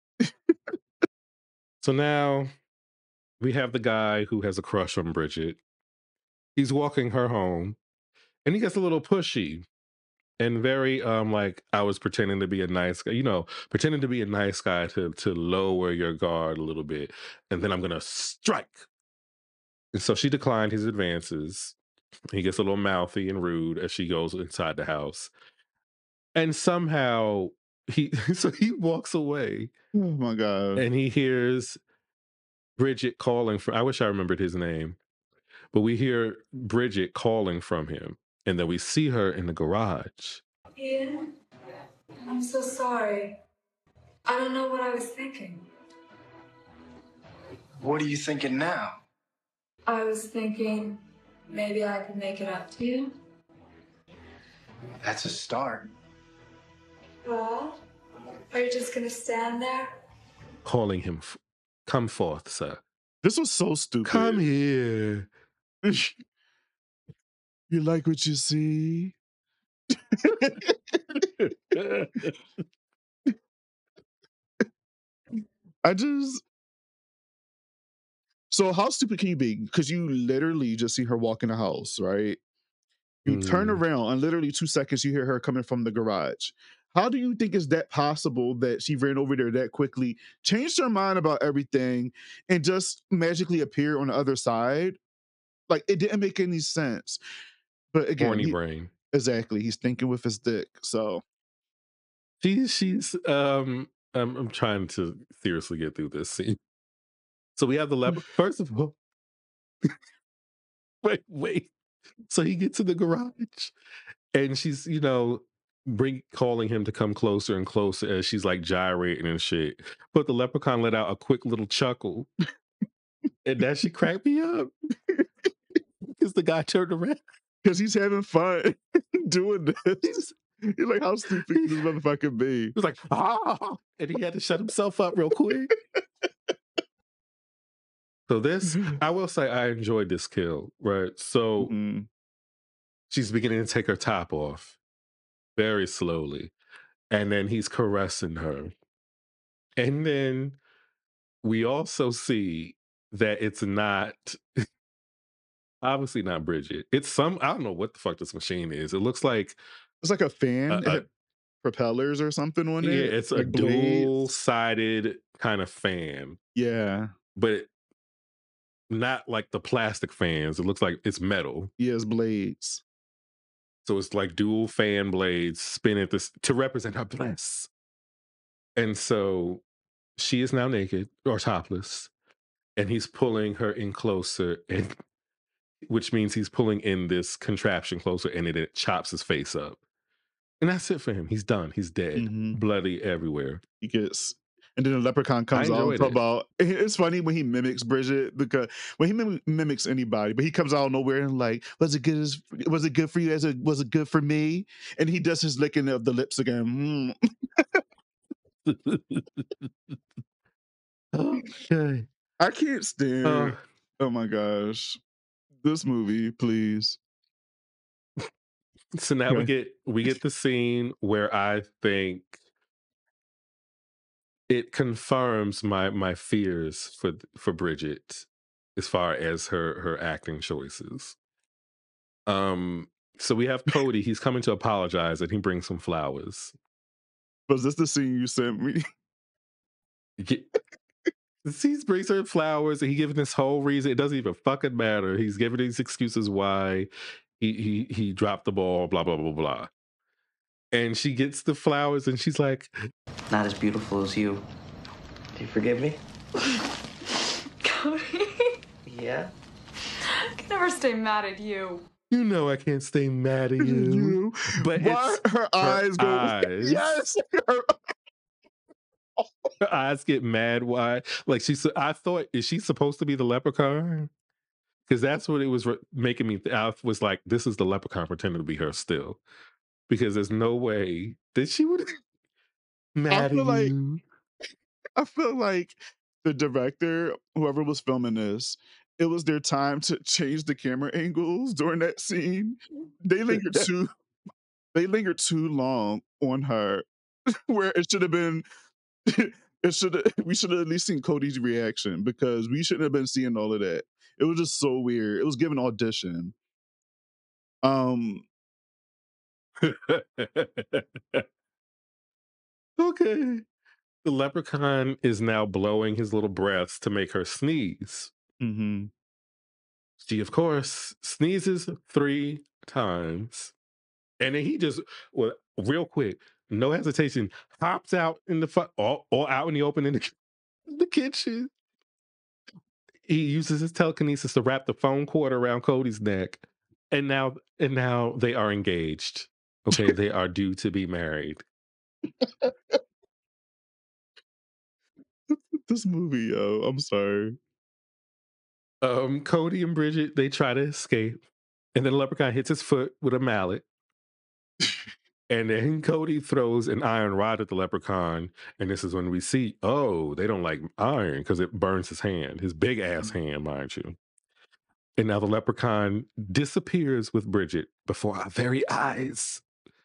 So now we have the guy who has a crush on Bridget. He's walking her home and he gets a little pushy and very like, I was pretending to be a nice guy, pretending to be a nice guy to lower your guard a little bit, and then I'm gonna strike. And so she declined his advances. He gets a little mouthy and rude as she goes inside the house. And somehow so he walks away Oh my god. and he hears Bridget calling for, I wish I remembered his name, but we hear Bridget calling from him. And then we see her in the garage. Ian, I'm so sorry. I don't know what I was thinking. What are you thinking now? I was thinking maybe I could make it up to you. That's a start. Well, are you just gonna stand there? Calling him, come forth, sir. This was so stupid. Come here. You like what you see? So how stupid can you be? Because you literally just see her walk in the house, right? You turn around and literally 2 seconds you hear her coming from the garage. How do you think is that possible that she ran over there that quickly, changed her mind about everything, and just magically appear on the other side? Like, it didn't make any sense. But again, Horny brain. Exactly. He's thinking with his dick. So she's I'm trying to seriously get through this scene. So we have the leper. First of all, wait. So he gets in the garage and she's, calling him to come closer and closer as she's like gyrating and shit. But the leprechaun let out a quick little chuckle. And that shit cracked me up. Because the guy turned around. Because he's having fun doing this. He's like, how stupid can this motherfucker be? He was like, ah! And he had to shut himself up real quick. So this, I will say I enjoyed this kill, right? So she's beginning to take her top off very slowly. And then he's caressing her. And then we also see that it's not, obviously not Bridget. It's I don't know what the fuck this machine is. It looks like it's like a fan. It had propellers or something on it. Yeah, it's like a dual-sided kind of fan. Yeah. But not like the plastic fans. It looks like it's metal. Yeah, it's blades. So it's like dual fan blades spinning this to represent her bliss. And so she is now naked or topless, and he's pulling her in closer, and which means he's pulling in this contraption closer, and it chops his face up. And that's it for him. He's done. He's dead. Bloody everywhere. He gets, and then the leprechaun comes out and talk about. It's funny when he mimics Bridget, because when he mimics anybody, but he comes out of nowhere and like, was it good for you? Was it good for me? And he does his licking of the lips again. Okay. I can't stand Oh my gosh. This movie, please. So now Okay. we get the scene where I think it confirms my fears for Bridget as far as her acting choices. Um, so we have Cody. He's coming to apologize, and he brings some flowers. Was this the scene you sent me? He brings her flowers, and he gives this whole reason. It doesn't even fucking matter. He's giving these excuses why he dropped the ball. Blah blah blah blah. And she gets the flowers, and she's like, Not as beautiful as you. Do you forgive me? Cody, Yeah. I can never stay mad at you. "You know I can't stay mad at you." But Why it's her eyes go? eyes. Yes. Her eyes get mad wide. Like I thought, is she supposed to be the leprechaun? Because that's what it was making me. I was like, this is the leprechaun pretending to be her still. Because there's no way that she would I mad feel at like you. I feel like the director, whoever was filming this, it was their time to change the camera angles during that scene. They lingered too they lingered too long on her where it should have been it should we should have at least seen Cody's reaction because we shouldn't have been seeing all of that. It was just so weird. It was given audition. Um Okay. The leprechaun is now blowing his little breaths to make her sneeze. mhm. She, of course, sneezes 3 times. And then he just, well, real quick, no hesitation, hops out in the all out in the open in the kitchen. He uses his telekinesis to wrap the phone cord around Cody's neck, and now they are engaged. Okay, they are due to be married. This movie, yo, I'm sorry. Cody and Bridget, they try to escape, and then the leprechaun hits his foot with a mallet. And then Cody throws an iron rod at the leprechaun. And this is when we see, oh, they don't like iron because it burns his hand, his big ass hand, mind you. And now the leprechaun disappears with Bridget before our very eyes.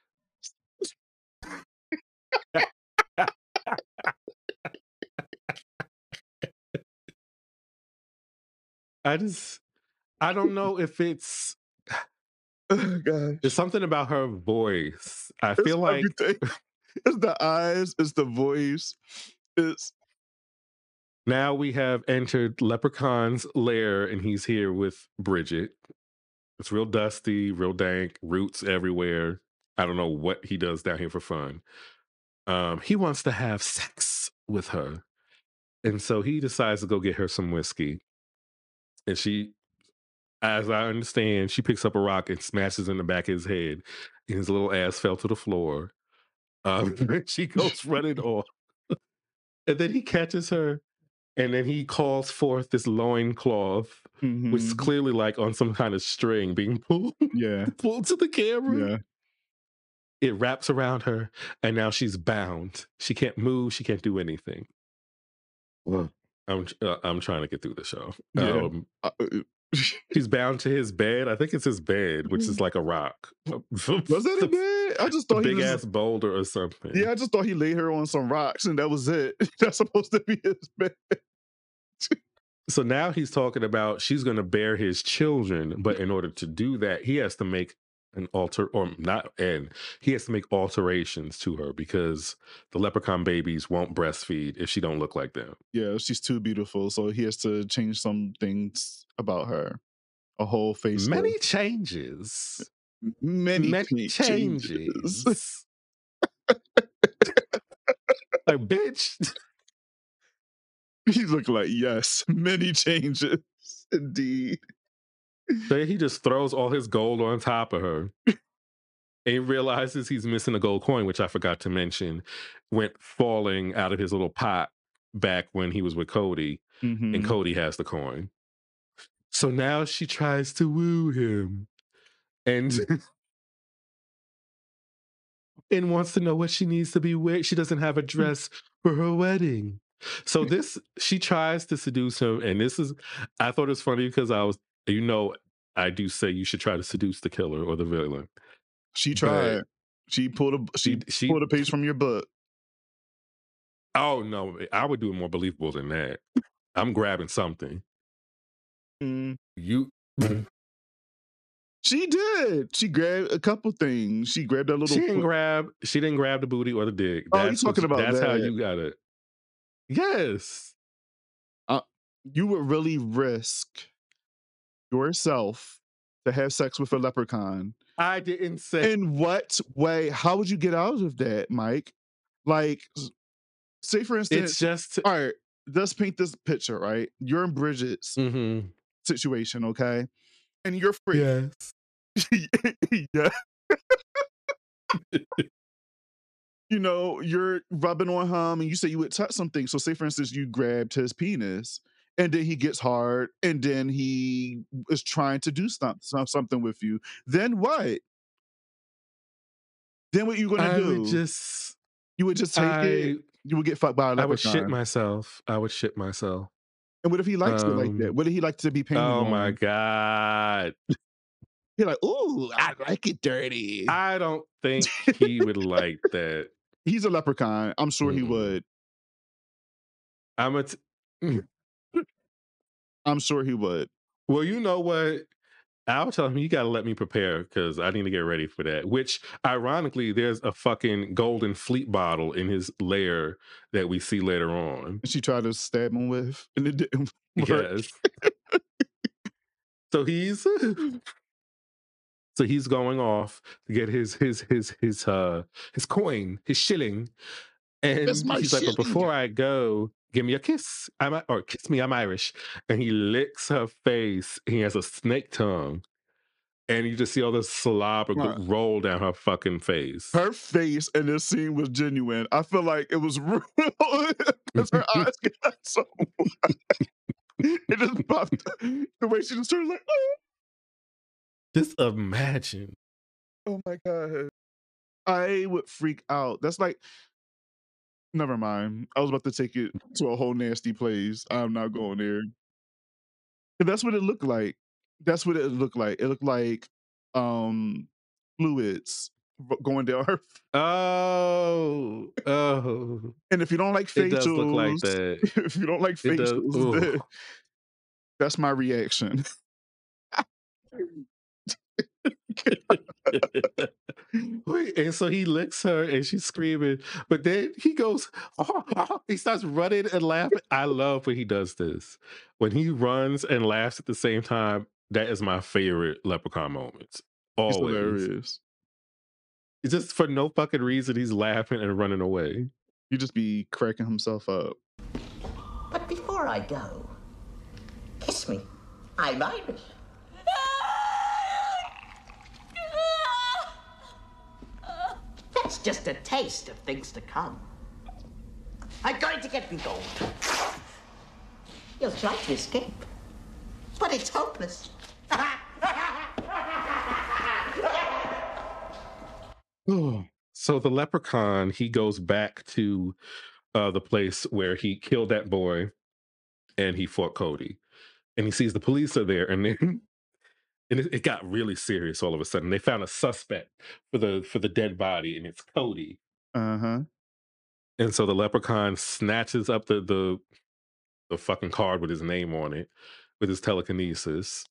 I don't know if it's Oh gosh. there's something about her voice. I It's feel like everything. It's the eyes, it's the voice. It's now we have entered Leprechaun's lair and he's here with Bridget. It's real dusty, real dank, roots everywhere. I don't know what he does down here for fun. He wants to have sex with her. And so he decides to go get her some whiskey. And she, as I understand, she picks up a rock and smashes in the back of his head. And his little ass fell to the floor. She goes running off. And then he catches her. And then he calls forth this loincloth, which is mhm. clearly like on some kind of string being pulled, Yeah. pulled to the camera. Yeah. It wraps around her, and now she's bound. She can't move. She can't do anything. I'm trying to get through the show. Yeah. She's bound to his bed. I think it's his bed, which is like a rock. Was that a bed? I just A thought he big was ass boulder or something. Yeah, I just thought he laid her on some rocks and that was it. That's supposed to be his bed. So now he's talking about she's going to bear his children, but in order to do that, he has to make he has to make alterations to her because the leprechaun babies won't breastfeed if she don't look like them. Yeah, she's too beautiful, so he has to change some things about her. A whole facelift. Many changes. Many Many changes. changes. Like, bitch. He's looking like, yes, many changes. Indeed. So he just throws all his gold on top of her. And he realizes he's missing a gold coin, which I forgot to mention, went falling out of his little pot back when he was with Cody, and Mhm. Cody has the coin. So now she tries to woo him and and wants to know what she needs to be wearing. She doesn't have a dress for her wedding. So she tries to seduce him, and I thought it was funny because I do say you should try to seduce the killer or the villain. She But tried. She she pulled a page from your book. oh no, I would do it more believable than that. I'm grabbing something. Mm. You She did. She grabbed a couple things. She grabbed that little. she didn't grab the booty or the dick. Oh, you talking about that's how that? you got it. Yes. You would really risk yourself to have sex with a leprechaun. I didn't say. In what way? How would you get out of that, Mike? Like, say for instance, It's just all right, let's paint this picture, right? You're in Bridget's Mhm. situation, okay? And you're free. Yes. Yeah. You know, you're rubbing on him and you say you would touch something. So say for instance, you grabbed his penis and then he gets hard and then he is trying to do something with you. Then what? Then what you gonna I do? would just You would just take it? You would get fucked by a I would shit leprechaun. myself. I would shit myself. And what if he likes it like that? What if he likes to be painted Oh on? my God. You're like, ooh, I like it dirty. I don't think he would like that. He's a leprechaun. I'm sure he would. I'm sure he would. Well, you know what? I'll tell him you got to let me prepare because I need to get ready for that. Which, ironically, there's a fucking golden fleet bottle in his lair that we see later on. She tried to stab him with, and it didn't work. Yes. So he's going off to get his coin, his shilling, and That's my he's like, "But shilling." before I go, give me a kiss. Or kiss me. I'm Irish." And he licks her face. He has a snake tongue, and you just see all this slobber roll down her fucking face. Her face in this scene was genuine. I feel like it was real because her eyes got so wide. It just popped. The way she just turned like, oh. Just imagine. Oh my God. I would freak out. That's like, never mind. I was about to take it to a whole nasty place. I'm not going there. But that's what it looked like. That's what it looked like. It looked like fluids going down her. Oh. And if you don't like facials, it does look like that. If you don't like facials, then that's my reaction. Wait, and so he licks her and she's screaming, but then he goes, he starts running and laughing. I love when he does this. When he runs and laughs at the same time, that is my favorite Leprechaun moment. Always. It's hilarious. It's just for no fucking reason he's laughing and running away. You just be cracking himself up. But before I go, kiss me. I'm Irish. That's just a taste of things to come. I'm going to get me gold. You'll try to escape, but it's hopeless. So the leprechaun, he goes back to the place where he killed that boy and he fought Cody. And he sees the police are there, and then and it got really serious all of a sudden. They found a suspect for the dead body, and it's Cody. Uh-huh. And so the leprechaun snatches up the fucking card with his name on it, with his telekinesis.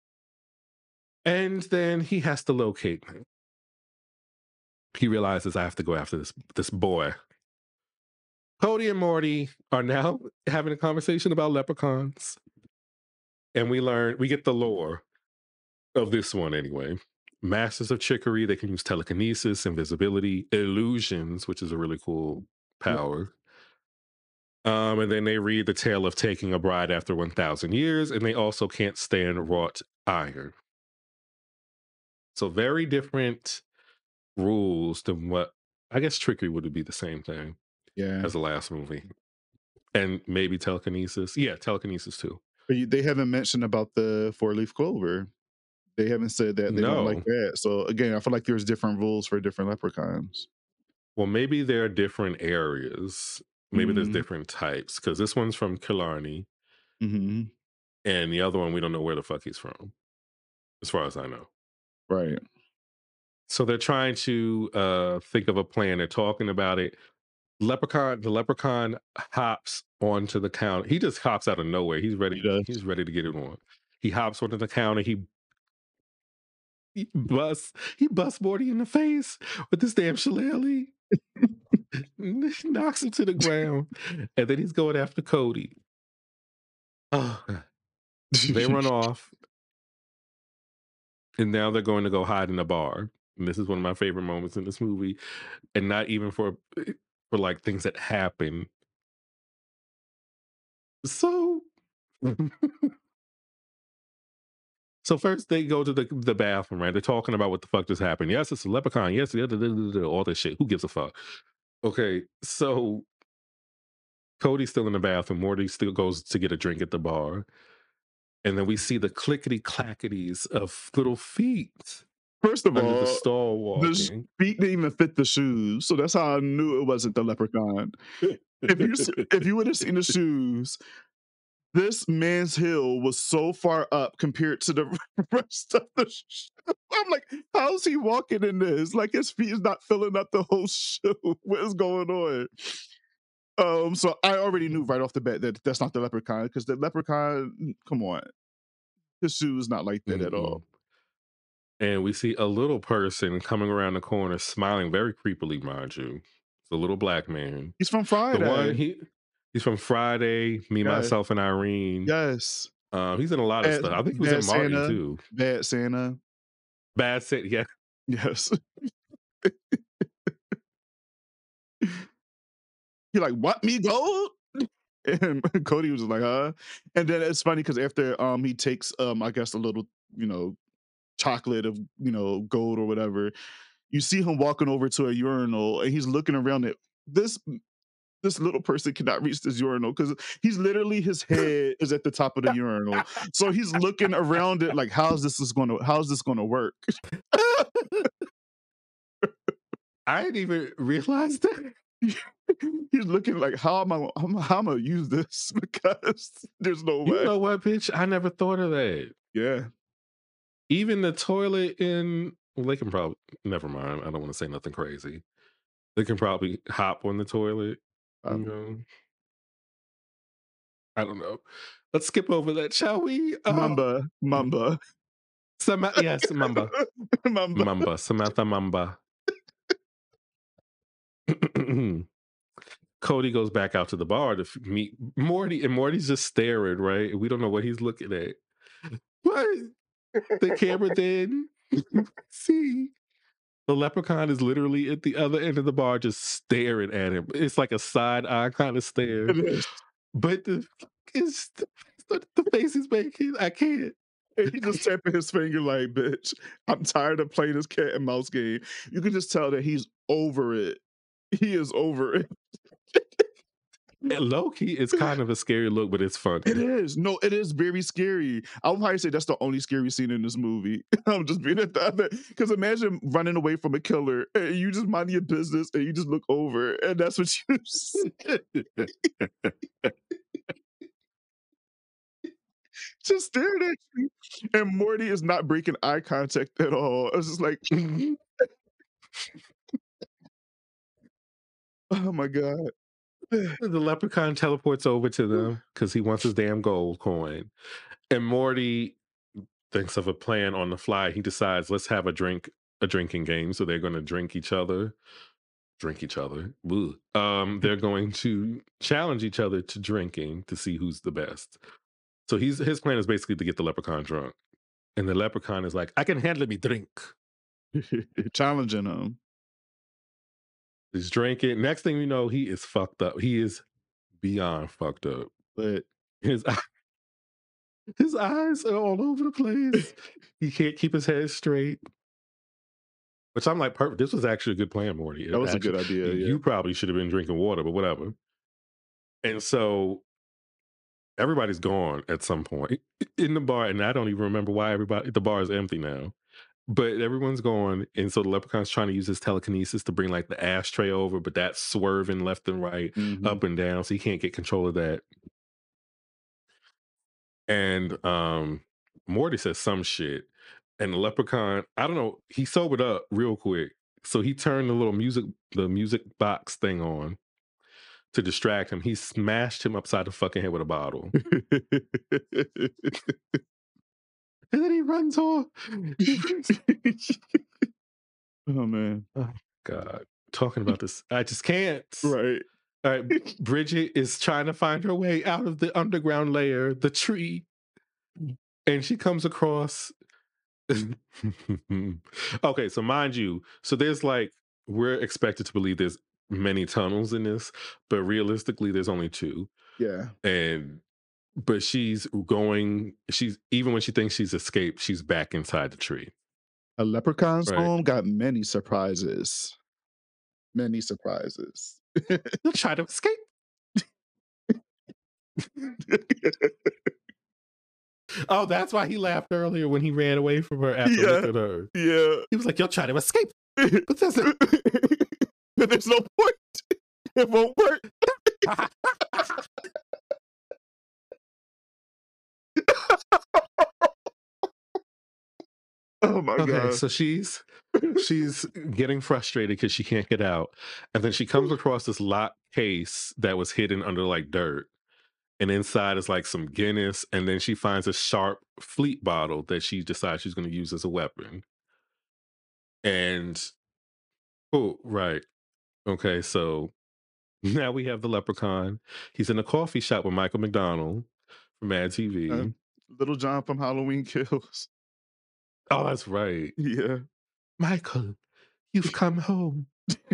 And then he has to locate me. He realizes I have to go after this boy. Cody and Morty are now having a conversation about leprechauns. And we get the lore of this one anyway. Masters of trickery, they can use telekinesis, invisibility, illusions, which is a really cool power. And then they read the tale of taking a bride after 1,000 years, and they also can't stand wrought iron. So very different rules than what I guess trickery would be the same thing. Yeah. As the last movie. And maybe telekinesis. Yeah, telekinesis too. But they haven't mentioned about the 4-leaf clover. They haven't said that they don't like that. So again, I feel like there's different rules for different leprechauns. Well, maybe there are different areas. Maybe there's Mhm. different types because this one's from Killarney, Mhm. and the other one we don't know where the fuck he's from, as far as I know. Right. So they're trying to think of a plan. They're talking about it. The leprechaun hops onto the counter. He just hops out of nowhere. He's ready. He does. He's ready to get it on. He hops onto the counter. He busts Morty in the face with this damn shillelagh. Knocks him to the ground, and then he's going after Cody. Oh, they run off, and now they're going to go hide in a bar. And this is one of my favorite moments in this movie, and not even for like things that happen. So, so first they go to the bathroom, right? They're talking about what the fuck just happened. Yes, it's a leprechaun. Yes, all this shit. Who gives a fuck? Okay, so Cody's still in the bathroom. Morty still goes to get a drink at the bar. And then we see the clickety clackities of little feet First of under the all, stall the walking. feet didn't even fit the shoes, so that's how I knew it wasn't the leprechaun. If you would have seen the shoes, this man's heel was so far up compared to the rest of the shoe. I'm like, how's he walking in this? Like his feet is not filling up the whole shoe. What is going on? So I already knew right off the bat that that's not the leprechaun because the leprechaun, come on, his shoe is not like that at all. Mm-mm. And we see a little person coming around the corner, smiling very creepily, mind you. It's a little black man. He's from The one Friday. he's from Friday, Me, Yes, Myself, and Irene. yes. He's in a lot of stuff. I think he was in Martin Santa, too. Bad Santa. Bad Set, yeah. Yes. He like, what, me gold? And Cody was just like, huh? And then it's funny because after he takes I guess a little, chocolate of, gold or whatever, you see him walking over to a urinal and he's looking around it. This little person cannot reach this urinal because he's literally his head is at the top of the urinal. So he's looking around it like, how's this gonna work? I didn't even realize that. He's looking like, how am I gonna use this? Because there's no You way. know what, bitch? I never thought of that. Yeah. Even the toilet well, they can probably never mind. I don't want to say nothing crazy. They can probably hop on the toilet. You know? I don't know. Let's skip over that, shall we? Mamba. Yes, Mamba. Mamba. Mamba. Samantha Mamba. Cody goes back out to the bar to meet Morty, and Morty's just staring, right? We don't know what he's looking at. But the camera then see the leprechaun is literally at the other end of the bar just staring at him. It's like a side eye kind of stare. It is. But it's the face he's making, I can't. And he just tapping his finger like, bitch, I'm tired of playing this cat and mouse game. You can just tell that he's over it. He is over it. And low key, it's kind of a scary look, but it's funny. It is. No, it is very scary. I would probably say that's the only scary scene in this movie. I'm just being at that because imagine running away from a killer and you just mind your business and you just look over and that's what you see. Just staring at you. And Morty is not breaking eye contact at all. It's just like, oh my God. The leprechaun teleports over to them because he wants his damn gold coin. And Morty thinks of a plan on the fly. He decides, let's have a drinking game. So they're going to drink each other. Woo. They're going to challenge each other to drinking to see who's the best. So his plan is basically to get the leprechaun drunk. And the leprechaun is like, I can handle me drink. Challenging him. He's drinking. Next thing you know, he is fucked up. He is beyond fucked up. But His eyes are all over the place. He can't keep his head straight. Which I'm like, perfect. This was actually a good plan, Morty. that was a good idea. Yeah. You probably should have been drinking water, but whatever. And so everybody's gone at some point in the bar, and I don't even remember why the bar is empty now. But everyone's gone, and so the leprechaun's trying to use his telekinesis to bring like the ashtray over, but that's swerving left and right, Mhm. up and down, so he can't get control of that. And Morty says some shit, and the leprechaun, I don't know, he sobered up real quick. So he turned the music box thing on to distract him. He smashed him upside the fucking head with a bottle. And then he runs off. Oh man. Oh God. Talking about this. I just can't. Right. All right. Bridget is trying to find her way out of the underground layer, the tree. And she comes across. Okay, so mind you, so there's like, we're expected to believe there's many tunnels in this, but realistically, there's only two. Yeah. And but she's even when she thinks she's escaped, she's back inside the tree. A leprechaun's Right. home got many surprises. Many surprises. You'll try to escape. Oh, that's why he laughed earlier when he ran away from her after looking at her. Yeah. He was like, "You'll try to escape." But that's it. But there's no point. It won't work. Oh my Okay, god. so she's getting frustrated because she can't get out. And then she comes across this locked case that was hidden under like dirt. And inside is like some Guinness. And then she finds a sharp fleet bottle that she decides she's going to use as a weapon. And oh, right. Okay, so now we have the leprechaun. He's in a coffee shop with Michael McDonald from Mad TV. Little John from Halloween Kills. Oh, that's right. Yeah. Michael, you've come home.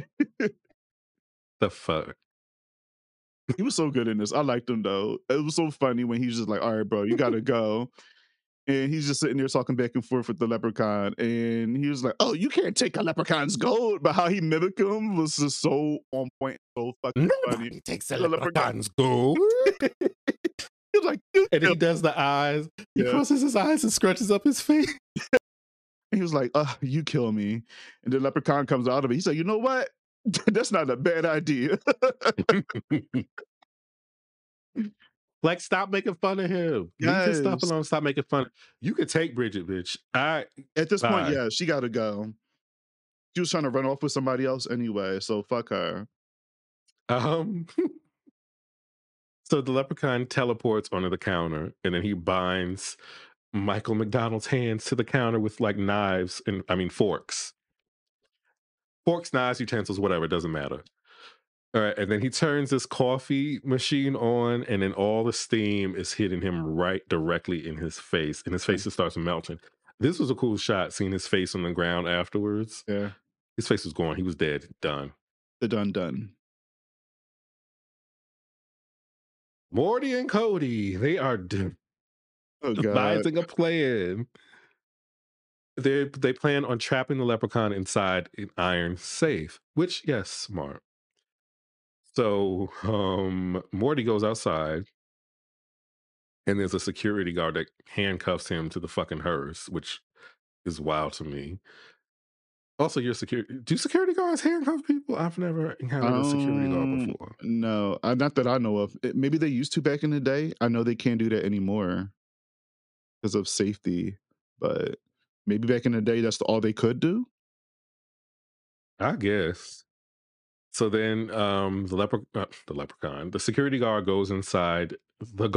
The fuck? He was so good in this. I liked him though. It was so funny when he's just like, all right, bro, you gotta go. And he's just sitting there talking back and forth with the leprechaun. And he was like, oh, you can't take a leprechaun's gold. But how he mimicked him was just so on point, so fucking funny. Nobody takes a The leprechaun. leprechaun's gold. He was like, you And he kill-" does the eyes. He Yeah. crosses his eyes and scrunches up his face. He was like, you kill me. And the leprechaun comes out of it. He said, you know what? That's not a bad idea. Like, stop making fun of him. Leave his stuff Yes. alone. Stop making fun. You could take Bridget, bitch. At this point, Bye. yeah, she got to go. She was trying to run off with somebody else anyway, so fuck her. So the leprechaun teleports onto the counter, and then he binds Michael McDonald's hands to the counter with like knives and forks. Forks, knives, utensils, whatever, it doesn't matter. All right, and then he turns this coffee machine on, and then all the steam is hitting him right directly in his face, and his face just starts melting. This was a cool shot, seeing his face on the ground afterwards. Yeah. His face was gone. He was dead. Done. The done. Morty and Cody, they are Oh, God. devising a plan. They plan on trapping the leprechaun inside an iron safe, which, yes, smart. So Morty goes outside, and there's a security guard that handcuffs him to the fucking hearse, which is wild to me. Also, do security guards handcuff people? I've never encountered a security guard before. No, not that I know of. Maybe they used to back in the day. I know they can't do that anymore because of safety, but maybe back in the day, that's all they could do. I guess. So then the security guard goes inside the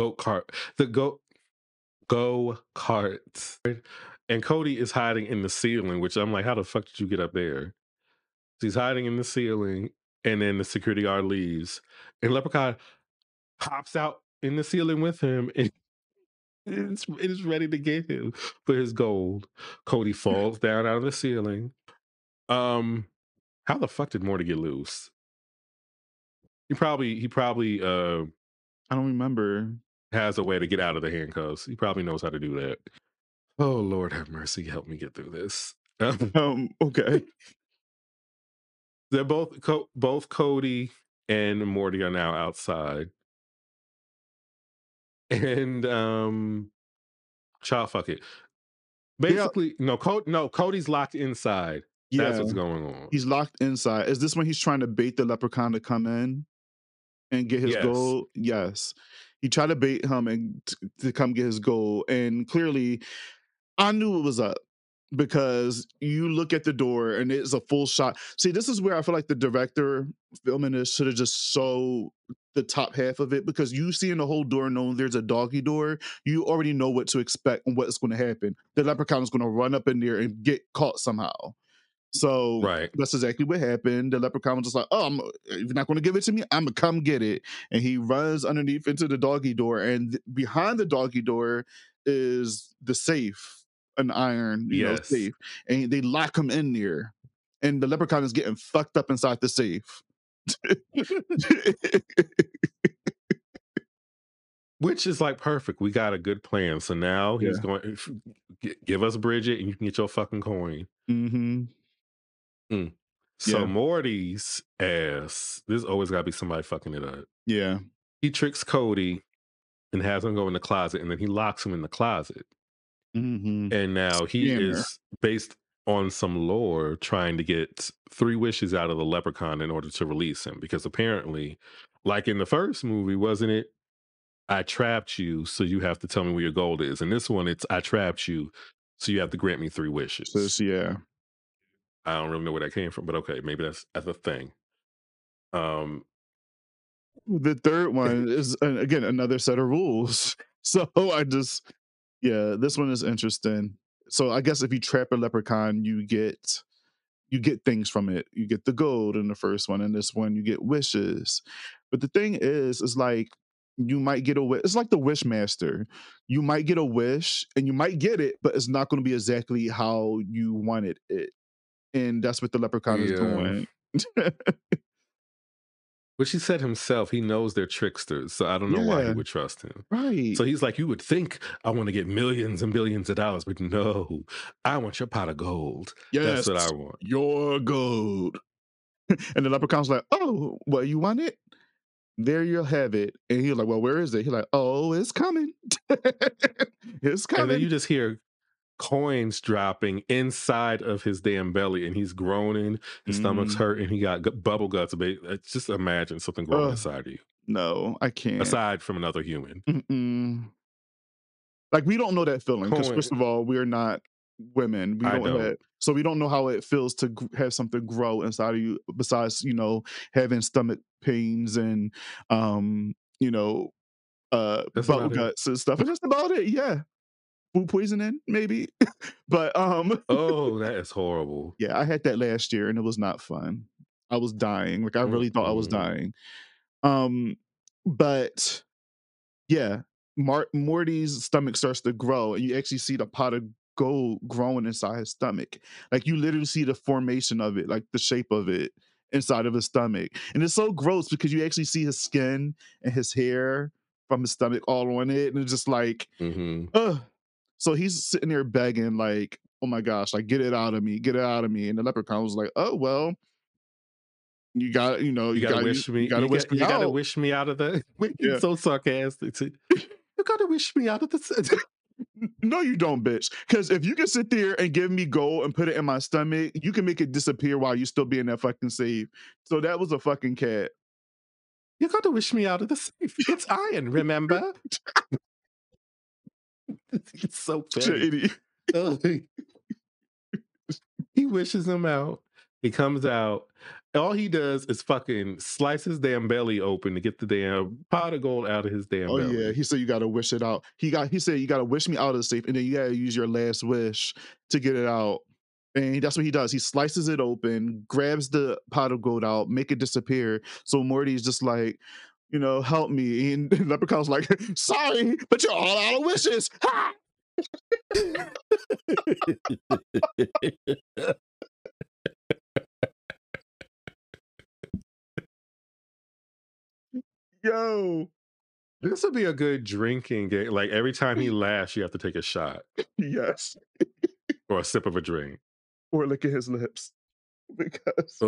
go karts. And Cody is hiding in the ceiling, which I'm like, how the fuck did you get up there? He's hiding in the ceiling, and then the security guard leaves. And Leprechaun hops out in the ceiling with him, and it is ready to get him for his gold. Cody falls down out of the ceiling. How the fuck did Morty get loose? He probably I don't remember. has a way to get out of the handcuffs. He probably knows how to do that. Oh, Lord have mercy. Help me get through this. Okay. They're both Cody and Morty are now outside. And child fuck it. basically, no, Cody's locked inside. That's Yeah, what's going on. he's locked inside. Is this when he's trying to bait the leprechaun to come in and get his Yes. gold? Yes. He tried to bait him and to come get his gold. And clearly, I knew it was up because you look at the door and it's a full shot. See, this is where I feel like the director filming this should have just showed the top half of it, because you seeing the whole door, knowing there's a doggy door, you already know what to expect and what's going to happen. The leprechaun is going to run up in there and get caught somehow. So Right. that's exactly what happened. The leprechaun was just like, "Oh, if you're not going to give it to me, I'm gonna come get it." And he runs underneath into the doggy door, and behind the doggy door is the safe, an iron, Yes. safe, and they lock him in there. And the leprechaun is getting fucked up inside the safe. Which is like perfect. We got a good plan. So now he's Yeah. going, give us Bridget and you can get your fucking coin. Mm-hmm. So Yeah. Morty's ass, there's always got to be somebody fucking it up. Yeah. He tricks Cody and has him go in the closet, and then he locks him in the closet. Mm-hmm. And now he Scammer. is, based on some lore, trying to get 3 wishes out of the leprechaun in order to release him. Because apparently, like in the first movie, wasn't it? I trapped you, so you have to tell me where your gold is. And this one, it's I trapped you, so you have to grant me 3 wishes. So, yeah. I don't really know where that came from, but okay, maybe that's a thing. The third one is again another set of rules. So this one is interesting. So I guess if you trap a leprechaun, you get things from it. You get the gold in the first one, and this one you get wishes. But the thing is like you might get a wish. It's like the wish master. You might get a wish and you might get it, but it's not going to be exactly how you wanted it. And that's what the leprechaun is doing. Which he said himself, he knows they're tricksters, so I don't know why he would trust him. Right. So he's like, you would think I want to get millions and billions of dollars, but no, I want your pot of gold. Yes, that's what I want. Your gold. And the leprechaun's like, oh, well, you want it? There you'll have it. And he's like, well, where is it? He's like, oh, it's coming. It's coming. And then you just hear coins dropping inside of his damn belly, and he's groaning, his stomach's hurt, and he got bubble guts. Just imagine something growing inside of you. No, I can't. Aside from another human. Like, we don't know that feeling, because first of all, we're not women. We don't. So we don't know how it feels to have something grow inside of you, besides, having stomach pains and, bubble guts and stuff. And that's about it. Yeah. Food poisoning, maybe. But oh, that is horrible. Yeah, I had that last year and it was not fun. I was dying. Like, I really thought I was dying. But yeah, Morty's stomach starts to grow, and you actually see the pot of gold growing inside his stomach. Like, you literally see the formation of it, like the shape of it inside of his stomach. And it's so gross because you actually see his skin and his hair from his stomach all on it. And it's just like, ugh. So he's sitting there begging, like, oh my gosh, like, get it out of me, get it out of me. And the leprechaun was like, oh, well, you got, you gotta wish me. You gotta wish me out of the. He's so sarcastic. You gotta wish me out of the. No, you don't, bitch. Because if you can sit there and give me gold and put it in my stomach, you can make it disappear while you still be in that fucking safe. So that was a fucking cat. You gotta wish me out of the safe. It's iron, remember? It's so petty. He wishes him out. He comes out. All he does is fucking slice his damn belly open to get the damn pot of gold out of his damn belly. Oh yeah, he said you gotta wish it out. He said you gotta wish me out of the safe, and then you gotta use your last wish to get it out. And that's what he does. He slices it open, grabs the pot of gold out, make it disappear. So Morty's just like, help me. And the leprechaun's like, sorry, but you're all out of wishes. Ha! Yo, this would be a good drinking game. Like, every time he laughs, you have to take a shot. Yes. Or a sip of a drink. Or lick at his lips. Because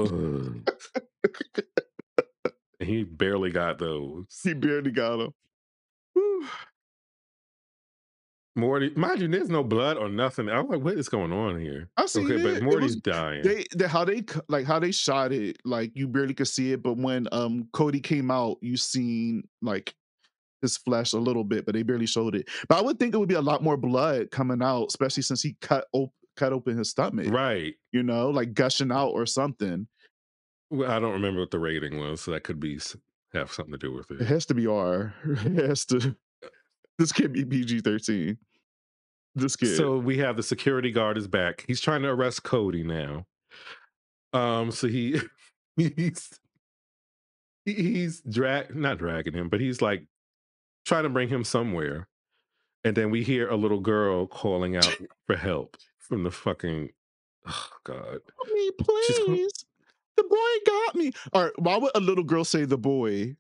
he barely got those. He barely got them. Whew. Morty, mind you, there's no blood or nothing. I'm like, what is going on here? I seen Okay, but it. It Morty's was dying. how they shot it. Like you barely could see it, but when Cody came out, you seen like his flesh a little bit, but they barely showed it. But I would think it would be a lot more blood coming out, especially since he cut open his stomach. Right. You know, like gushing out or something. Well, I don't remember what the rating was, so that could be have something to do with It it. has to be R. It has to. This can't be PG-13. This kid. So we have the security guard is back. He's trying to arrest Cody now. So he's not dragging him, but he's like trying to bring him somewhere. And then we hear a little girl calling out for help from the fucking, oh God. Help me, please. The boy got me. All right, why would a little girl say the boy?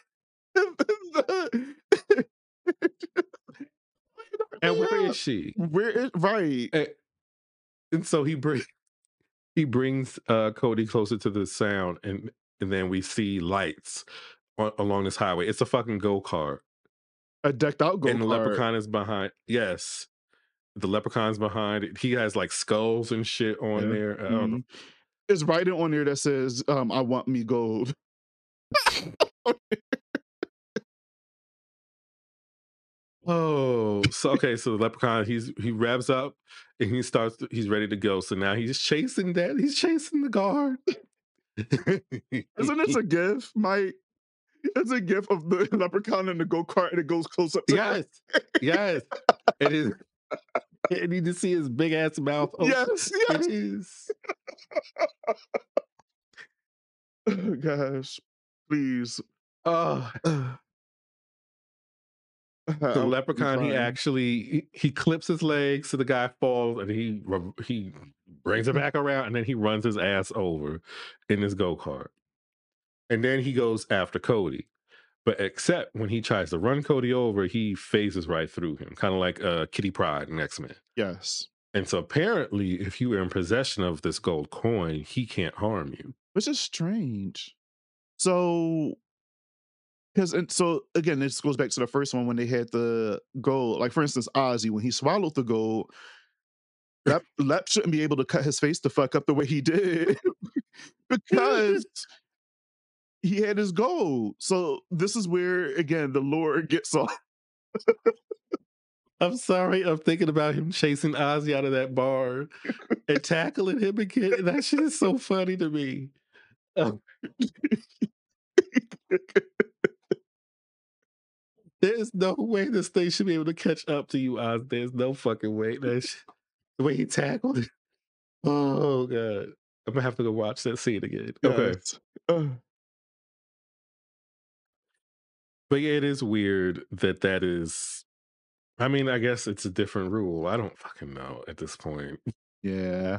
And where is she? Right. And so he brings Cody closer to the sound, and then we see lights along this highway. It's a fucking go-kart. A decked out go-kart. And the leprechaun is behind. Yes. The leprechaun's behind it. He has like skulls and shit on there. I don't know. It's writing on there that says, I want me gold. Oh, so the leprechaun, he revs up and he's ready to go. So now he's chasing the guard. Isn't this a gif, Mike? It's a gif of the leprechaun in the go-kart and it goes close up to Yes. It is. And you just see his big ass mouth. Oh, yes. It is. Oh, gosh. Please. The leprechaun, he actually he clips his legs so the guy falls, and he brings it back around, and then he runs his ass over in his go-kart. And then he goes after Cody. But except when he tries to run Cody over, he phases right through him, kind of like Kitty Pryde in X-Men. Yes. And so apparently, if you are in possession of this gold coin, he can't harm you. Which is strange. So again, this goes back to the first one when they had the gold. Like, for instance, Ozzy, when he swallowed the gold, Lep shouldn't be able to cut his face the fuck up the way he did because he had his gold. So this is where, again, the lore gets off. I'm sorry. I'm thinking about him chasing Ozzy out of that bar and tackling him again. That shit is so funny to me. There's no way this thing should be able to catch up to you, Oz. There's no fucking way. The way he tackled it. Oh, God. I'm going to have to go watch that scene again. Yes. Okay. But yeah, it is weird that is... I mean, I guess it's a different rule. I don't fucking know at this point. Yeah.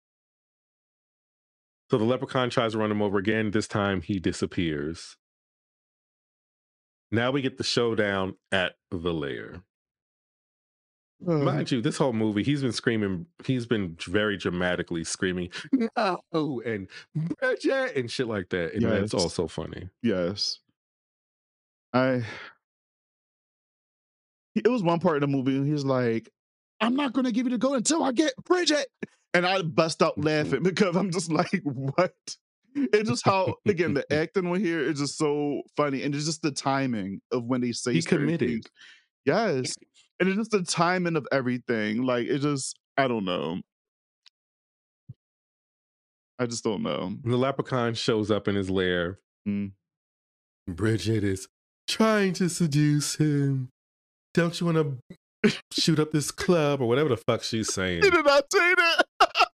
So the leprechaun tries to run him over again. This time he disappears. Now we get the showdown at the lair. Mind you, this whole movie, he's been very dramatically screaming, no, and Bridget, and shit like that. And that's also funny. Yes. It was one part of the movie and he's like, I'm not going to give you the gold until I get Bridget. And I bust out laughing because I'm just like, what? It's just how, again, the acting on here is just so funny. And it's just the timing of when they say he committed. Things. Yes. And it's just the timing of everything. Like, it just, I don't know. I just don't know. The leprechaun shows up in his lair. Bridget is trying to seduce him. Don't you want to shoot up this club or whatever the fuck she's saying? He did not say that.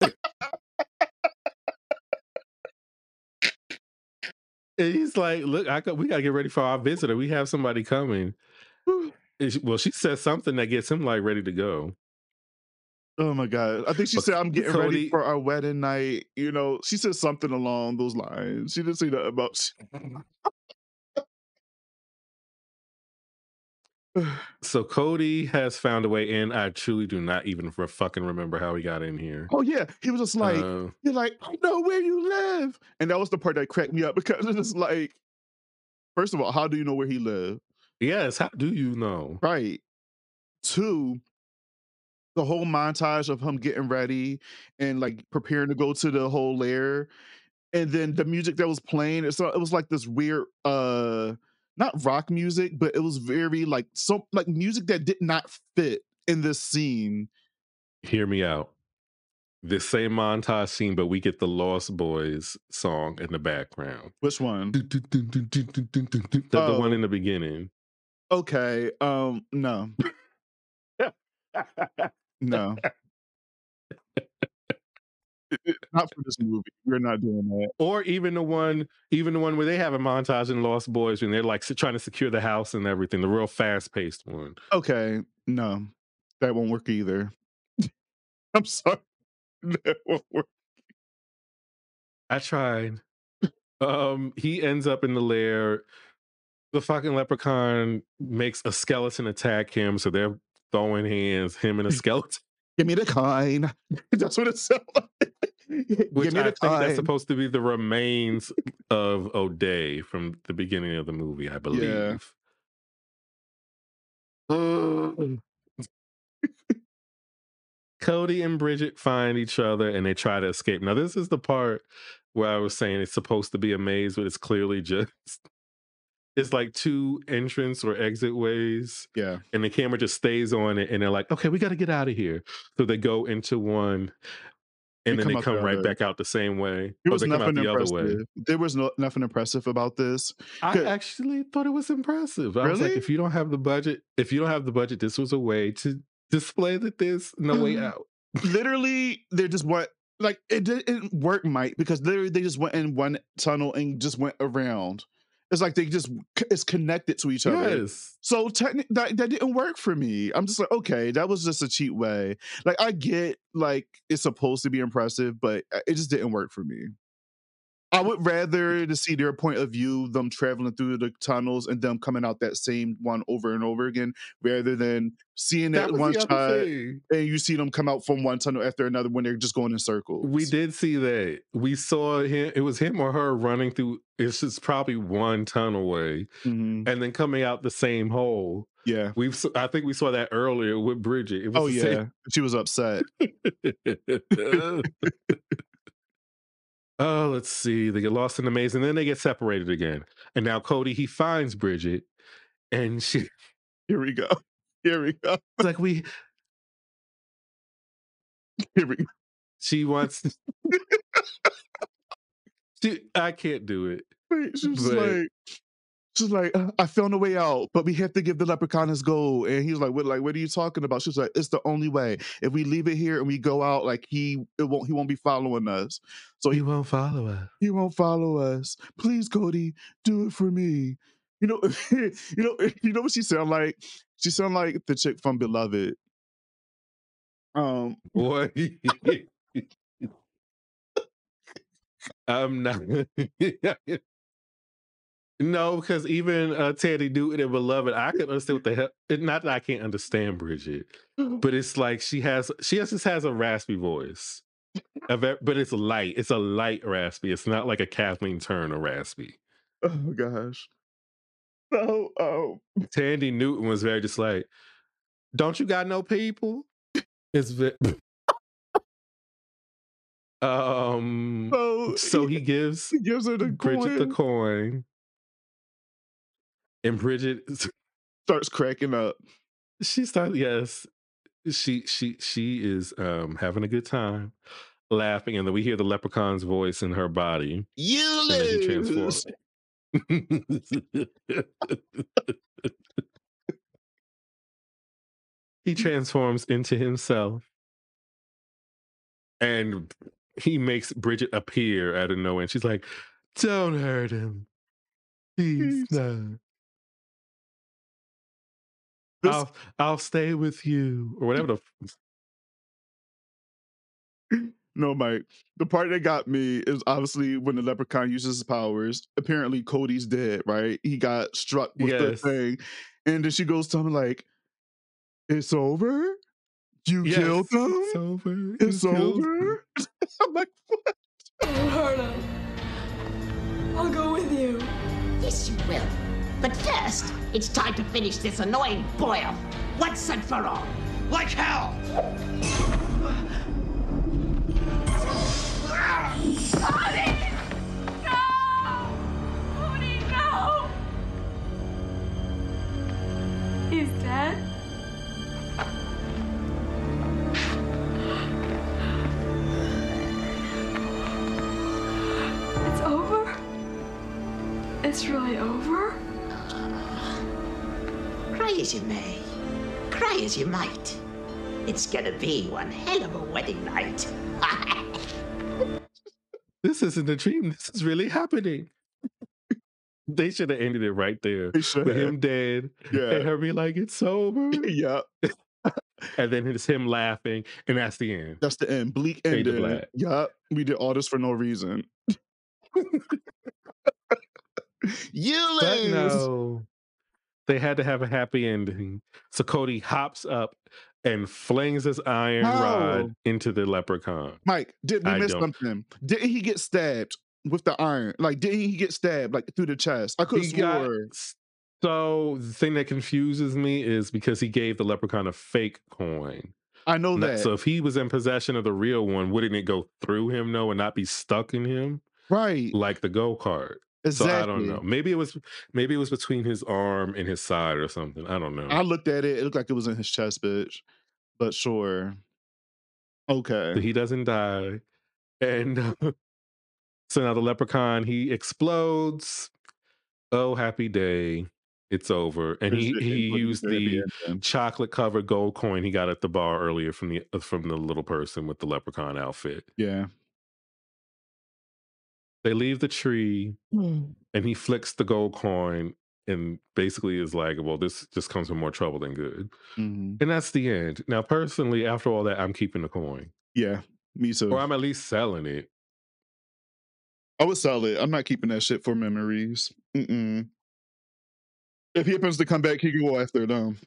And he's like, look, we got to get ready for our visitor. We have somebody coming. Well, she says something that gets him like ready to go. Oh my God. I think she said, I'm getting ready for our wedding night. You know, she said something along those lines. She didn't say that about. So Cody has found a way in. I truly do not even fucking remember how he got in here. Oh yeah, he was just like, you're like, I know where you live, and that was the part that cracked me up because it's just like, first of all, how do you know where he lived? Yes, how do you know? Right. Two, the whole montage of him getting ready and like preparing to go to the whole lair, and then the music that was playing, it was like this weird not rock music, but it was very like like music that did not fit in this scene. Hear me out. This same montage scene, but we get the Lost Boys song in the background. Which one? The one in the beginning. Okay. No. No. Not for this movie. We're not doing that. Or even the one where they have a montage in Lost Boys and they're like trying to secure the house and everything, the real fast paced one. Okay. No. That won't work either. I'm sorry. That won't work. I tried. He ends up in the lair. The fucking leprechaun makes a skeleton attack him, so they're throwing hands, him and a skeleton. Give me the coin. That's what it sounds like. Which Give me I the think that's coin. supposed to be the remains of O'Day from the beginning of the movie, I believe. Cody and Bridget find each other and they try to escape. Now, this is the part where I was saying it's supposed to be a maze, but it's clearly just it's like two entrance or exit ways. Yeah. And the camera just stays on it and they're like, okay, we got to get out of here. So they go into one and then they come right back out the same way. There was they come out nothing the other way. impressive. There was nothing impressive about this. I actually thought it was impressive. I was like, if you don't have the budget, this was a way to display that there's no way out. Literally, they just went like it didn't work, Mike, because literally they just went in one tunnel and just went around. It's like it's connected to each other. Yes. So technically, that didn't work for me. I'm just like, okay, that was just a cheap way. Like I get like it's supposed to be impressive, but it just didn't work for me. I would rather to see their point of view, them traveling through the tunnels and them coming out that same one over and over again, rather than seeing that one shot and you see them come out from one tunnel after another when they're just going in circles. We did see that. We saw him. It was him or her running through. It's just probably one tunnel way, and then coming out the same hole. Yeah, I think we saw that earlier with Bridget. It was she was upset. Oh, let's see. They get lost in the maze and then they get separated again. And now Cody, he finds Bridget and she... Here we go. It's like Here we go. She wants... I can't do it. She's like, I found a way out, but we have to give the leprechaun his gold. And he's like, what are you talking about? She's like, it's the only way. If we leave it here and we go out, like he won't be following us. So he won't follow us. He won't follow us. Please, Cody, do it for me. You know what she sound like? She sound like the chick from Beloved. What? I'm not. No, because even Teddy Newton and Beloved, I can understand what the hell. Not that I can't understand Bridget, but it's like she just has a raspy voice, but it's light. It's a light raspy. It's not like a Kathleen Turner raspy. Oh gosh. No. Tandy Newton was very just like, don't you got no people? It's so he gives her Bridget the coin. And Bridget starts cracking up. She starts, yes. She is having a good time, laughing, and then we hear the leprechaun's voice in her body. You lose. He transforms into himself. And he makes Bridget appear out of nowhere. And she's like, don't hurt him. Please, no. I'll stay with you. Or whatever No, Mike. The part that got me is obviously when the leprechaun uses his powers. Apparently, Cody's dead, right? He got struck with the thing. And then she goes to him like, it's over? You killed him? It's over. It's over? I'm like, what? Don't hurt him. I'll go with you. Yes, you will. But first, it's time to finish this annoying boil once and for all. like hell! Cody! No! Cody, no! He's dead? It's over? It's really over? Cry as you may, cry as you might. It's gonna be one hell of a wedding night. This isn't a dream. This is really happening. They should have ended it right there They should with have. him dead Yeah. and her be like, "It's over," Yeah. and then it's him laughing, and that's the end. That's the end. Bleak Fade to ending. black. Yup. We did all this for no reason. You But lose. no, they had to have a happy ending. So Cody hops up and flings his iron How? rod into the leprechaun. Mike, did we I miss don't- something? Didn't he get stabbed with the iron? Like, didn't he get stabbed like through the chest? I could have He got- swore. So the thing that confuses me is because he gave the leprechaun a fake coin. I know that. So if he was in possession of the real one, wouldn't it go through him though and not be stuck in him Right. like the go-kart? Exactly. So I don't know. Maybe it was between his arm and his side or something. I don't know. I looked at it. It looked like it was in his chest, bitch. But sure. Okay. So he doesn't die. And so now the leprechaun, he explodes. Oh, happy day. It's over. And he used the chocolate covered gold coin he got at the bar earlier from the little person with the leprechaun outfit. Yeah. They leave the tree and he flicks the gold coin and basically is like, well, this just comes with more trouble than good. Mhm. And that's the end. Now, personally, after all that, I'm keeping the coin. Yeah. Me too. Or I'm at least selling it. I would sell it. I'm not keeping that shit for memories. Mm-mm. If he happens to come back, he can go after them.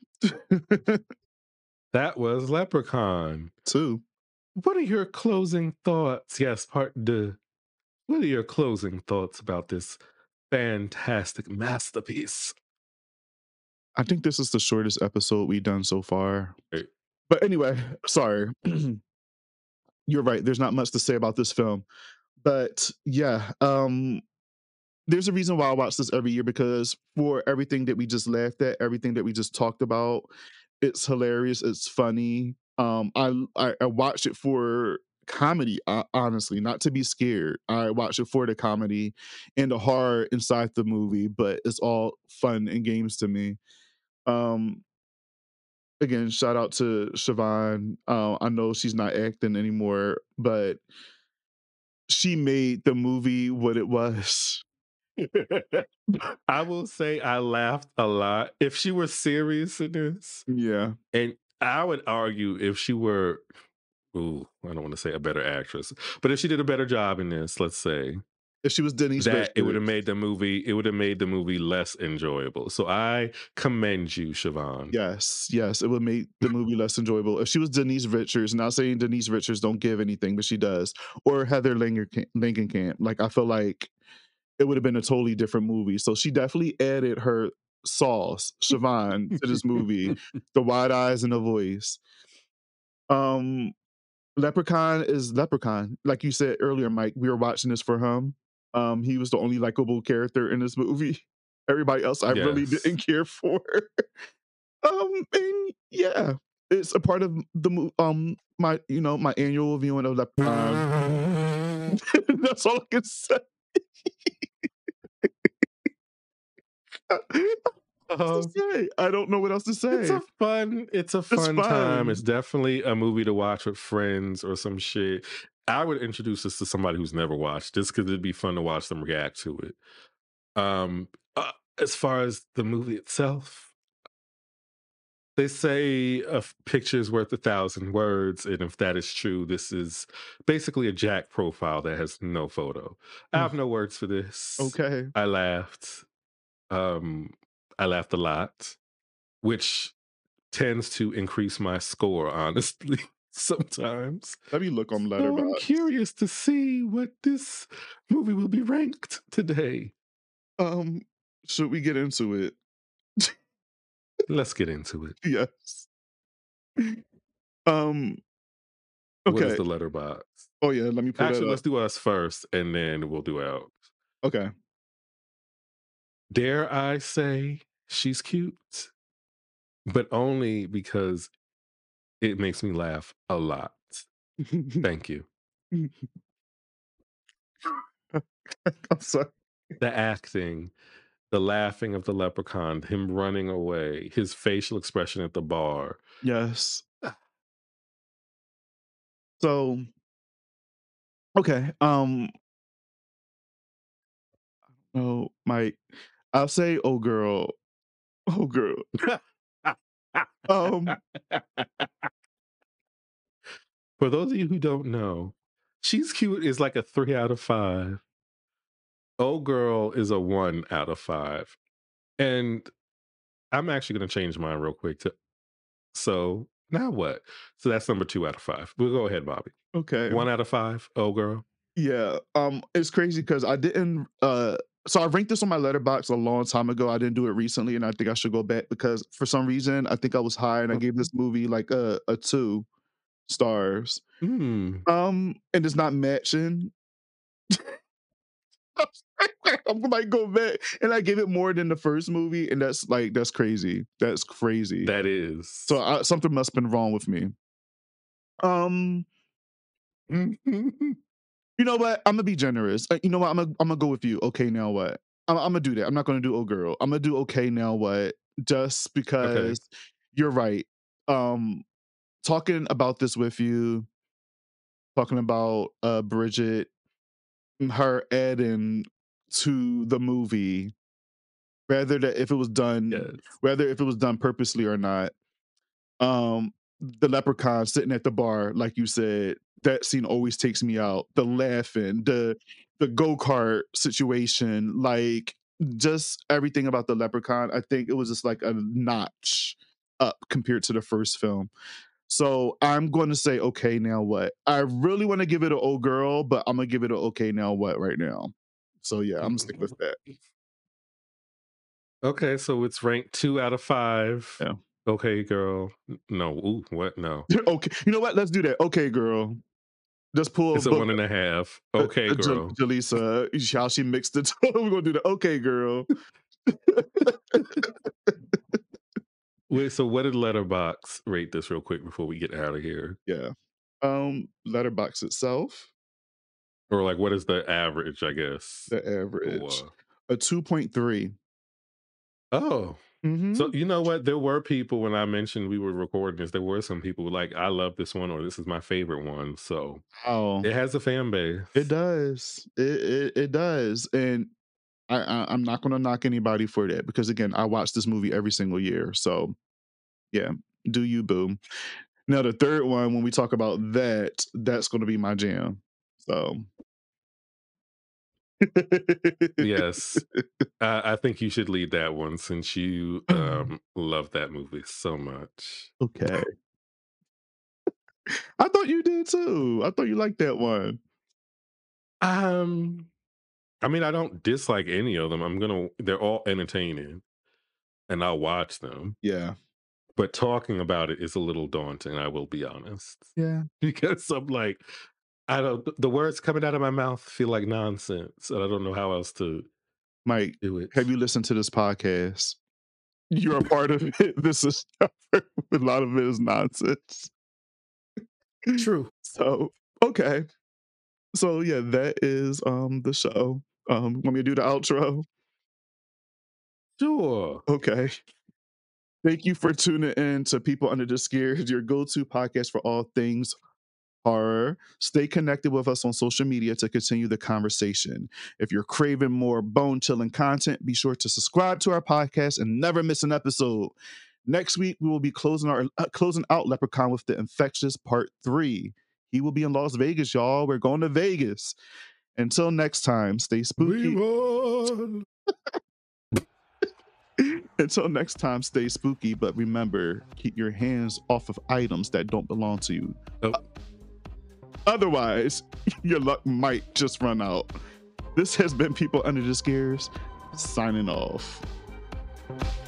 That was Leprechaun. Too. What are your closing thoughts? Yes, part two. What are your closing thoughts about this fantastic masterpiece? I think this is the shortest episode we've done so far. Right. But anyway, sorry. You're right. There's not much to say about this film. But yeah, there's a reason why I watch this every year, because for everything that we just laughed at, everything that we just talked about, it's hilarious, it's funny. I watched it for comedy, honestly, not to be scared. I watched it for the comedy and the horror inside the movie, but it's all fun and games to me. Again, shout out to Siobhan. I know she's not acting anymore, but she made the movie what it was. I will say I laughed a lot. If she were serious in this, Yeah. and I would argue if she were, I don't want to say a better actress, but if she did a better job in this, let's say, If she was Denise that it would have Richards. made the movie less enjoyable. So I commend you, Siobhan. Yes, it would make the movie less enjoyable. If she was Denise Richards, not saying Denise Richards don't give anything, but she does, or Heather Langenkamp, like I feel like it would have been a totally different movie. So she definitely added her sauce, Siobhan, to this movie, the wide eyes and the voice. Leprechaun is Leprechaun, like you said earlier, Mike. We were watching this for him. He was the only likable character in this movie. Everybody else I really Yes. didn't care for. And yeah, it's a part of the my my annual viewing of Leprechaun. That's all I can say. I don't know what else to say. It's a fun time. fun. It's definitely a movie to watch with friends or some shit. I would introduce this to somebody who's never watched this because it'd be fun to watch them react to it. As far as the movie itself, they say a picture is worth 1,000 words, and if that is true, this is basically a Jack profile that has no photo. I have no words for this. Okay. I laughed. I laughed a lot, which tends to increase my score, honestly, sometimes. Let me look on So I'm Letterboxd. curious to see what this movie will be ranked today. Should we get into it? Let's get into it. Yes. Um. What is Okay. the letterbox? Oh yeah. Let me pull Actually, that let's up. do us first, and then we'll do ours. Okay. Dare I say she's cute, but only because it makes me laugh a lot. Thank you. I'm sorry. The acting, the laughing of the leprechaun, him running away, his facial expression at the bar. Yes. So okay. Oh, Mike. I'll say, oh girl. Oh girl. Um. For those of you who don't know, she's cute is like a 3 out of 5. Oh girl is a 1 out of 5. And I'm actually going to change mine real quick to so now what? So that's number 2 out of 5. We'll go ahead, Bobby. Okay. 1 out of 5. Oh girl. Yeah. It's crazy because I didn't. So I ranked this on my letterbox a long time ago. I didn't do it recently, and I think I should go back because for some reason I think I was high and I gave this movie like a 2 stars. Mm. And it's not matching. I might go back and I gave it more than the first movie, and that's crazy. That's crazy. That is. So something must have been wrong with me. You know what? I'm gonna be generous. You know what? I'm gonna go with you. Okay, now what? I'm gonna do that. I'm not gonna do oh girl. I'm gonna do okay, now what? Just because you're right. Talking about this with you, talking about Bridget, her adding to the movie, whether if it was done purposely or not. The leprechaun sitting at the bar, like you said, that scene always takes me out. The laughing, the go-kart situation, like just everything about the leprechaun. I think it was just like a notch up compared to the first film. So I'm going to say, okay, now what? I really want to give it an oh girl, but I'm gonna give it an okay, now what right now. So yeah, I'm gonna stick with that. Okay, so it's ranked 2 out of 5. Yeah. Okay, girl. No. Ooh, what? No. Okay, you know what? Let's do that. Okay, girl. Just pull It's a 1.5. Okay, girl. Jaleesa, how she mixed it. We're gonna do the okay, girl. Wait, so what did Letterbox rate this real quick before we get out of here? Yeah. Letterbox itself. Or like what is the average, I guess? The average. A 2.3. Oh. So you know what? There were people when I mentioned we were recording this, there were some people like, I love this one or this is my favorite one. So it has a fan base. It does. It does. And I'm not gonna knock anybody for that because again, I watch this movie every single year. So yeah, do you boo. Now the third one, when we talk about that, that's gonna be my jam. So yes. I think you should lead that one since you love that movie so much. Okay. I thought you did too. I thought you liked that one. I mean, I don't dislike any of them. They're all entertaining and I'll watch them. Yeah. But talking about it is a little daunting, I will be honest. Yeah. Because I'm like, the words coming out of my mouth feel like nonsense. And I don't know how else to Mike, do it. have you listened to this podcast? You're a part of it. This is a lot of it is nonsense. True. So okay. So yeah, that is the show. Want me to do the outro? Sure. Okay. Thank you for tuning in to People Under the Scared, your go-to podcast for all things horror. Stay connected with us on social media to continue the conversation. If you're craving more bone-chilling content, be sure to subscribe to our podcast and never miss an episode. Next week, we will be closing out Leprechaun with the Infectious Part 3. He will be in Las Vegas, y'all. We're going to Vegas. Until next time, stay spooky. Until next time, stay spooky, but remember, keep your hands off of items that don't belong to you. Oh. Otherwise, your luck might just run out. This has been People Under the Scares, signing off.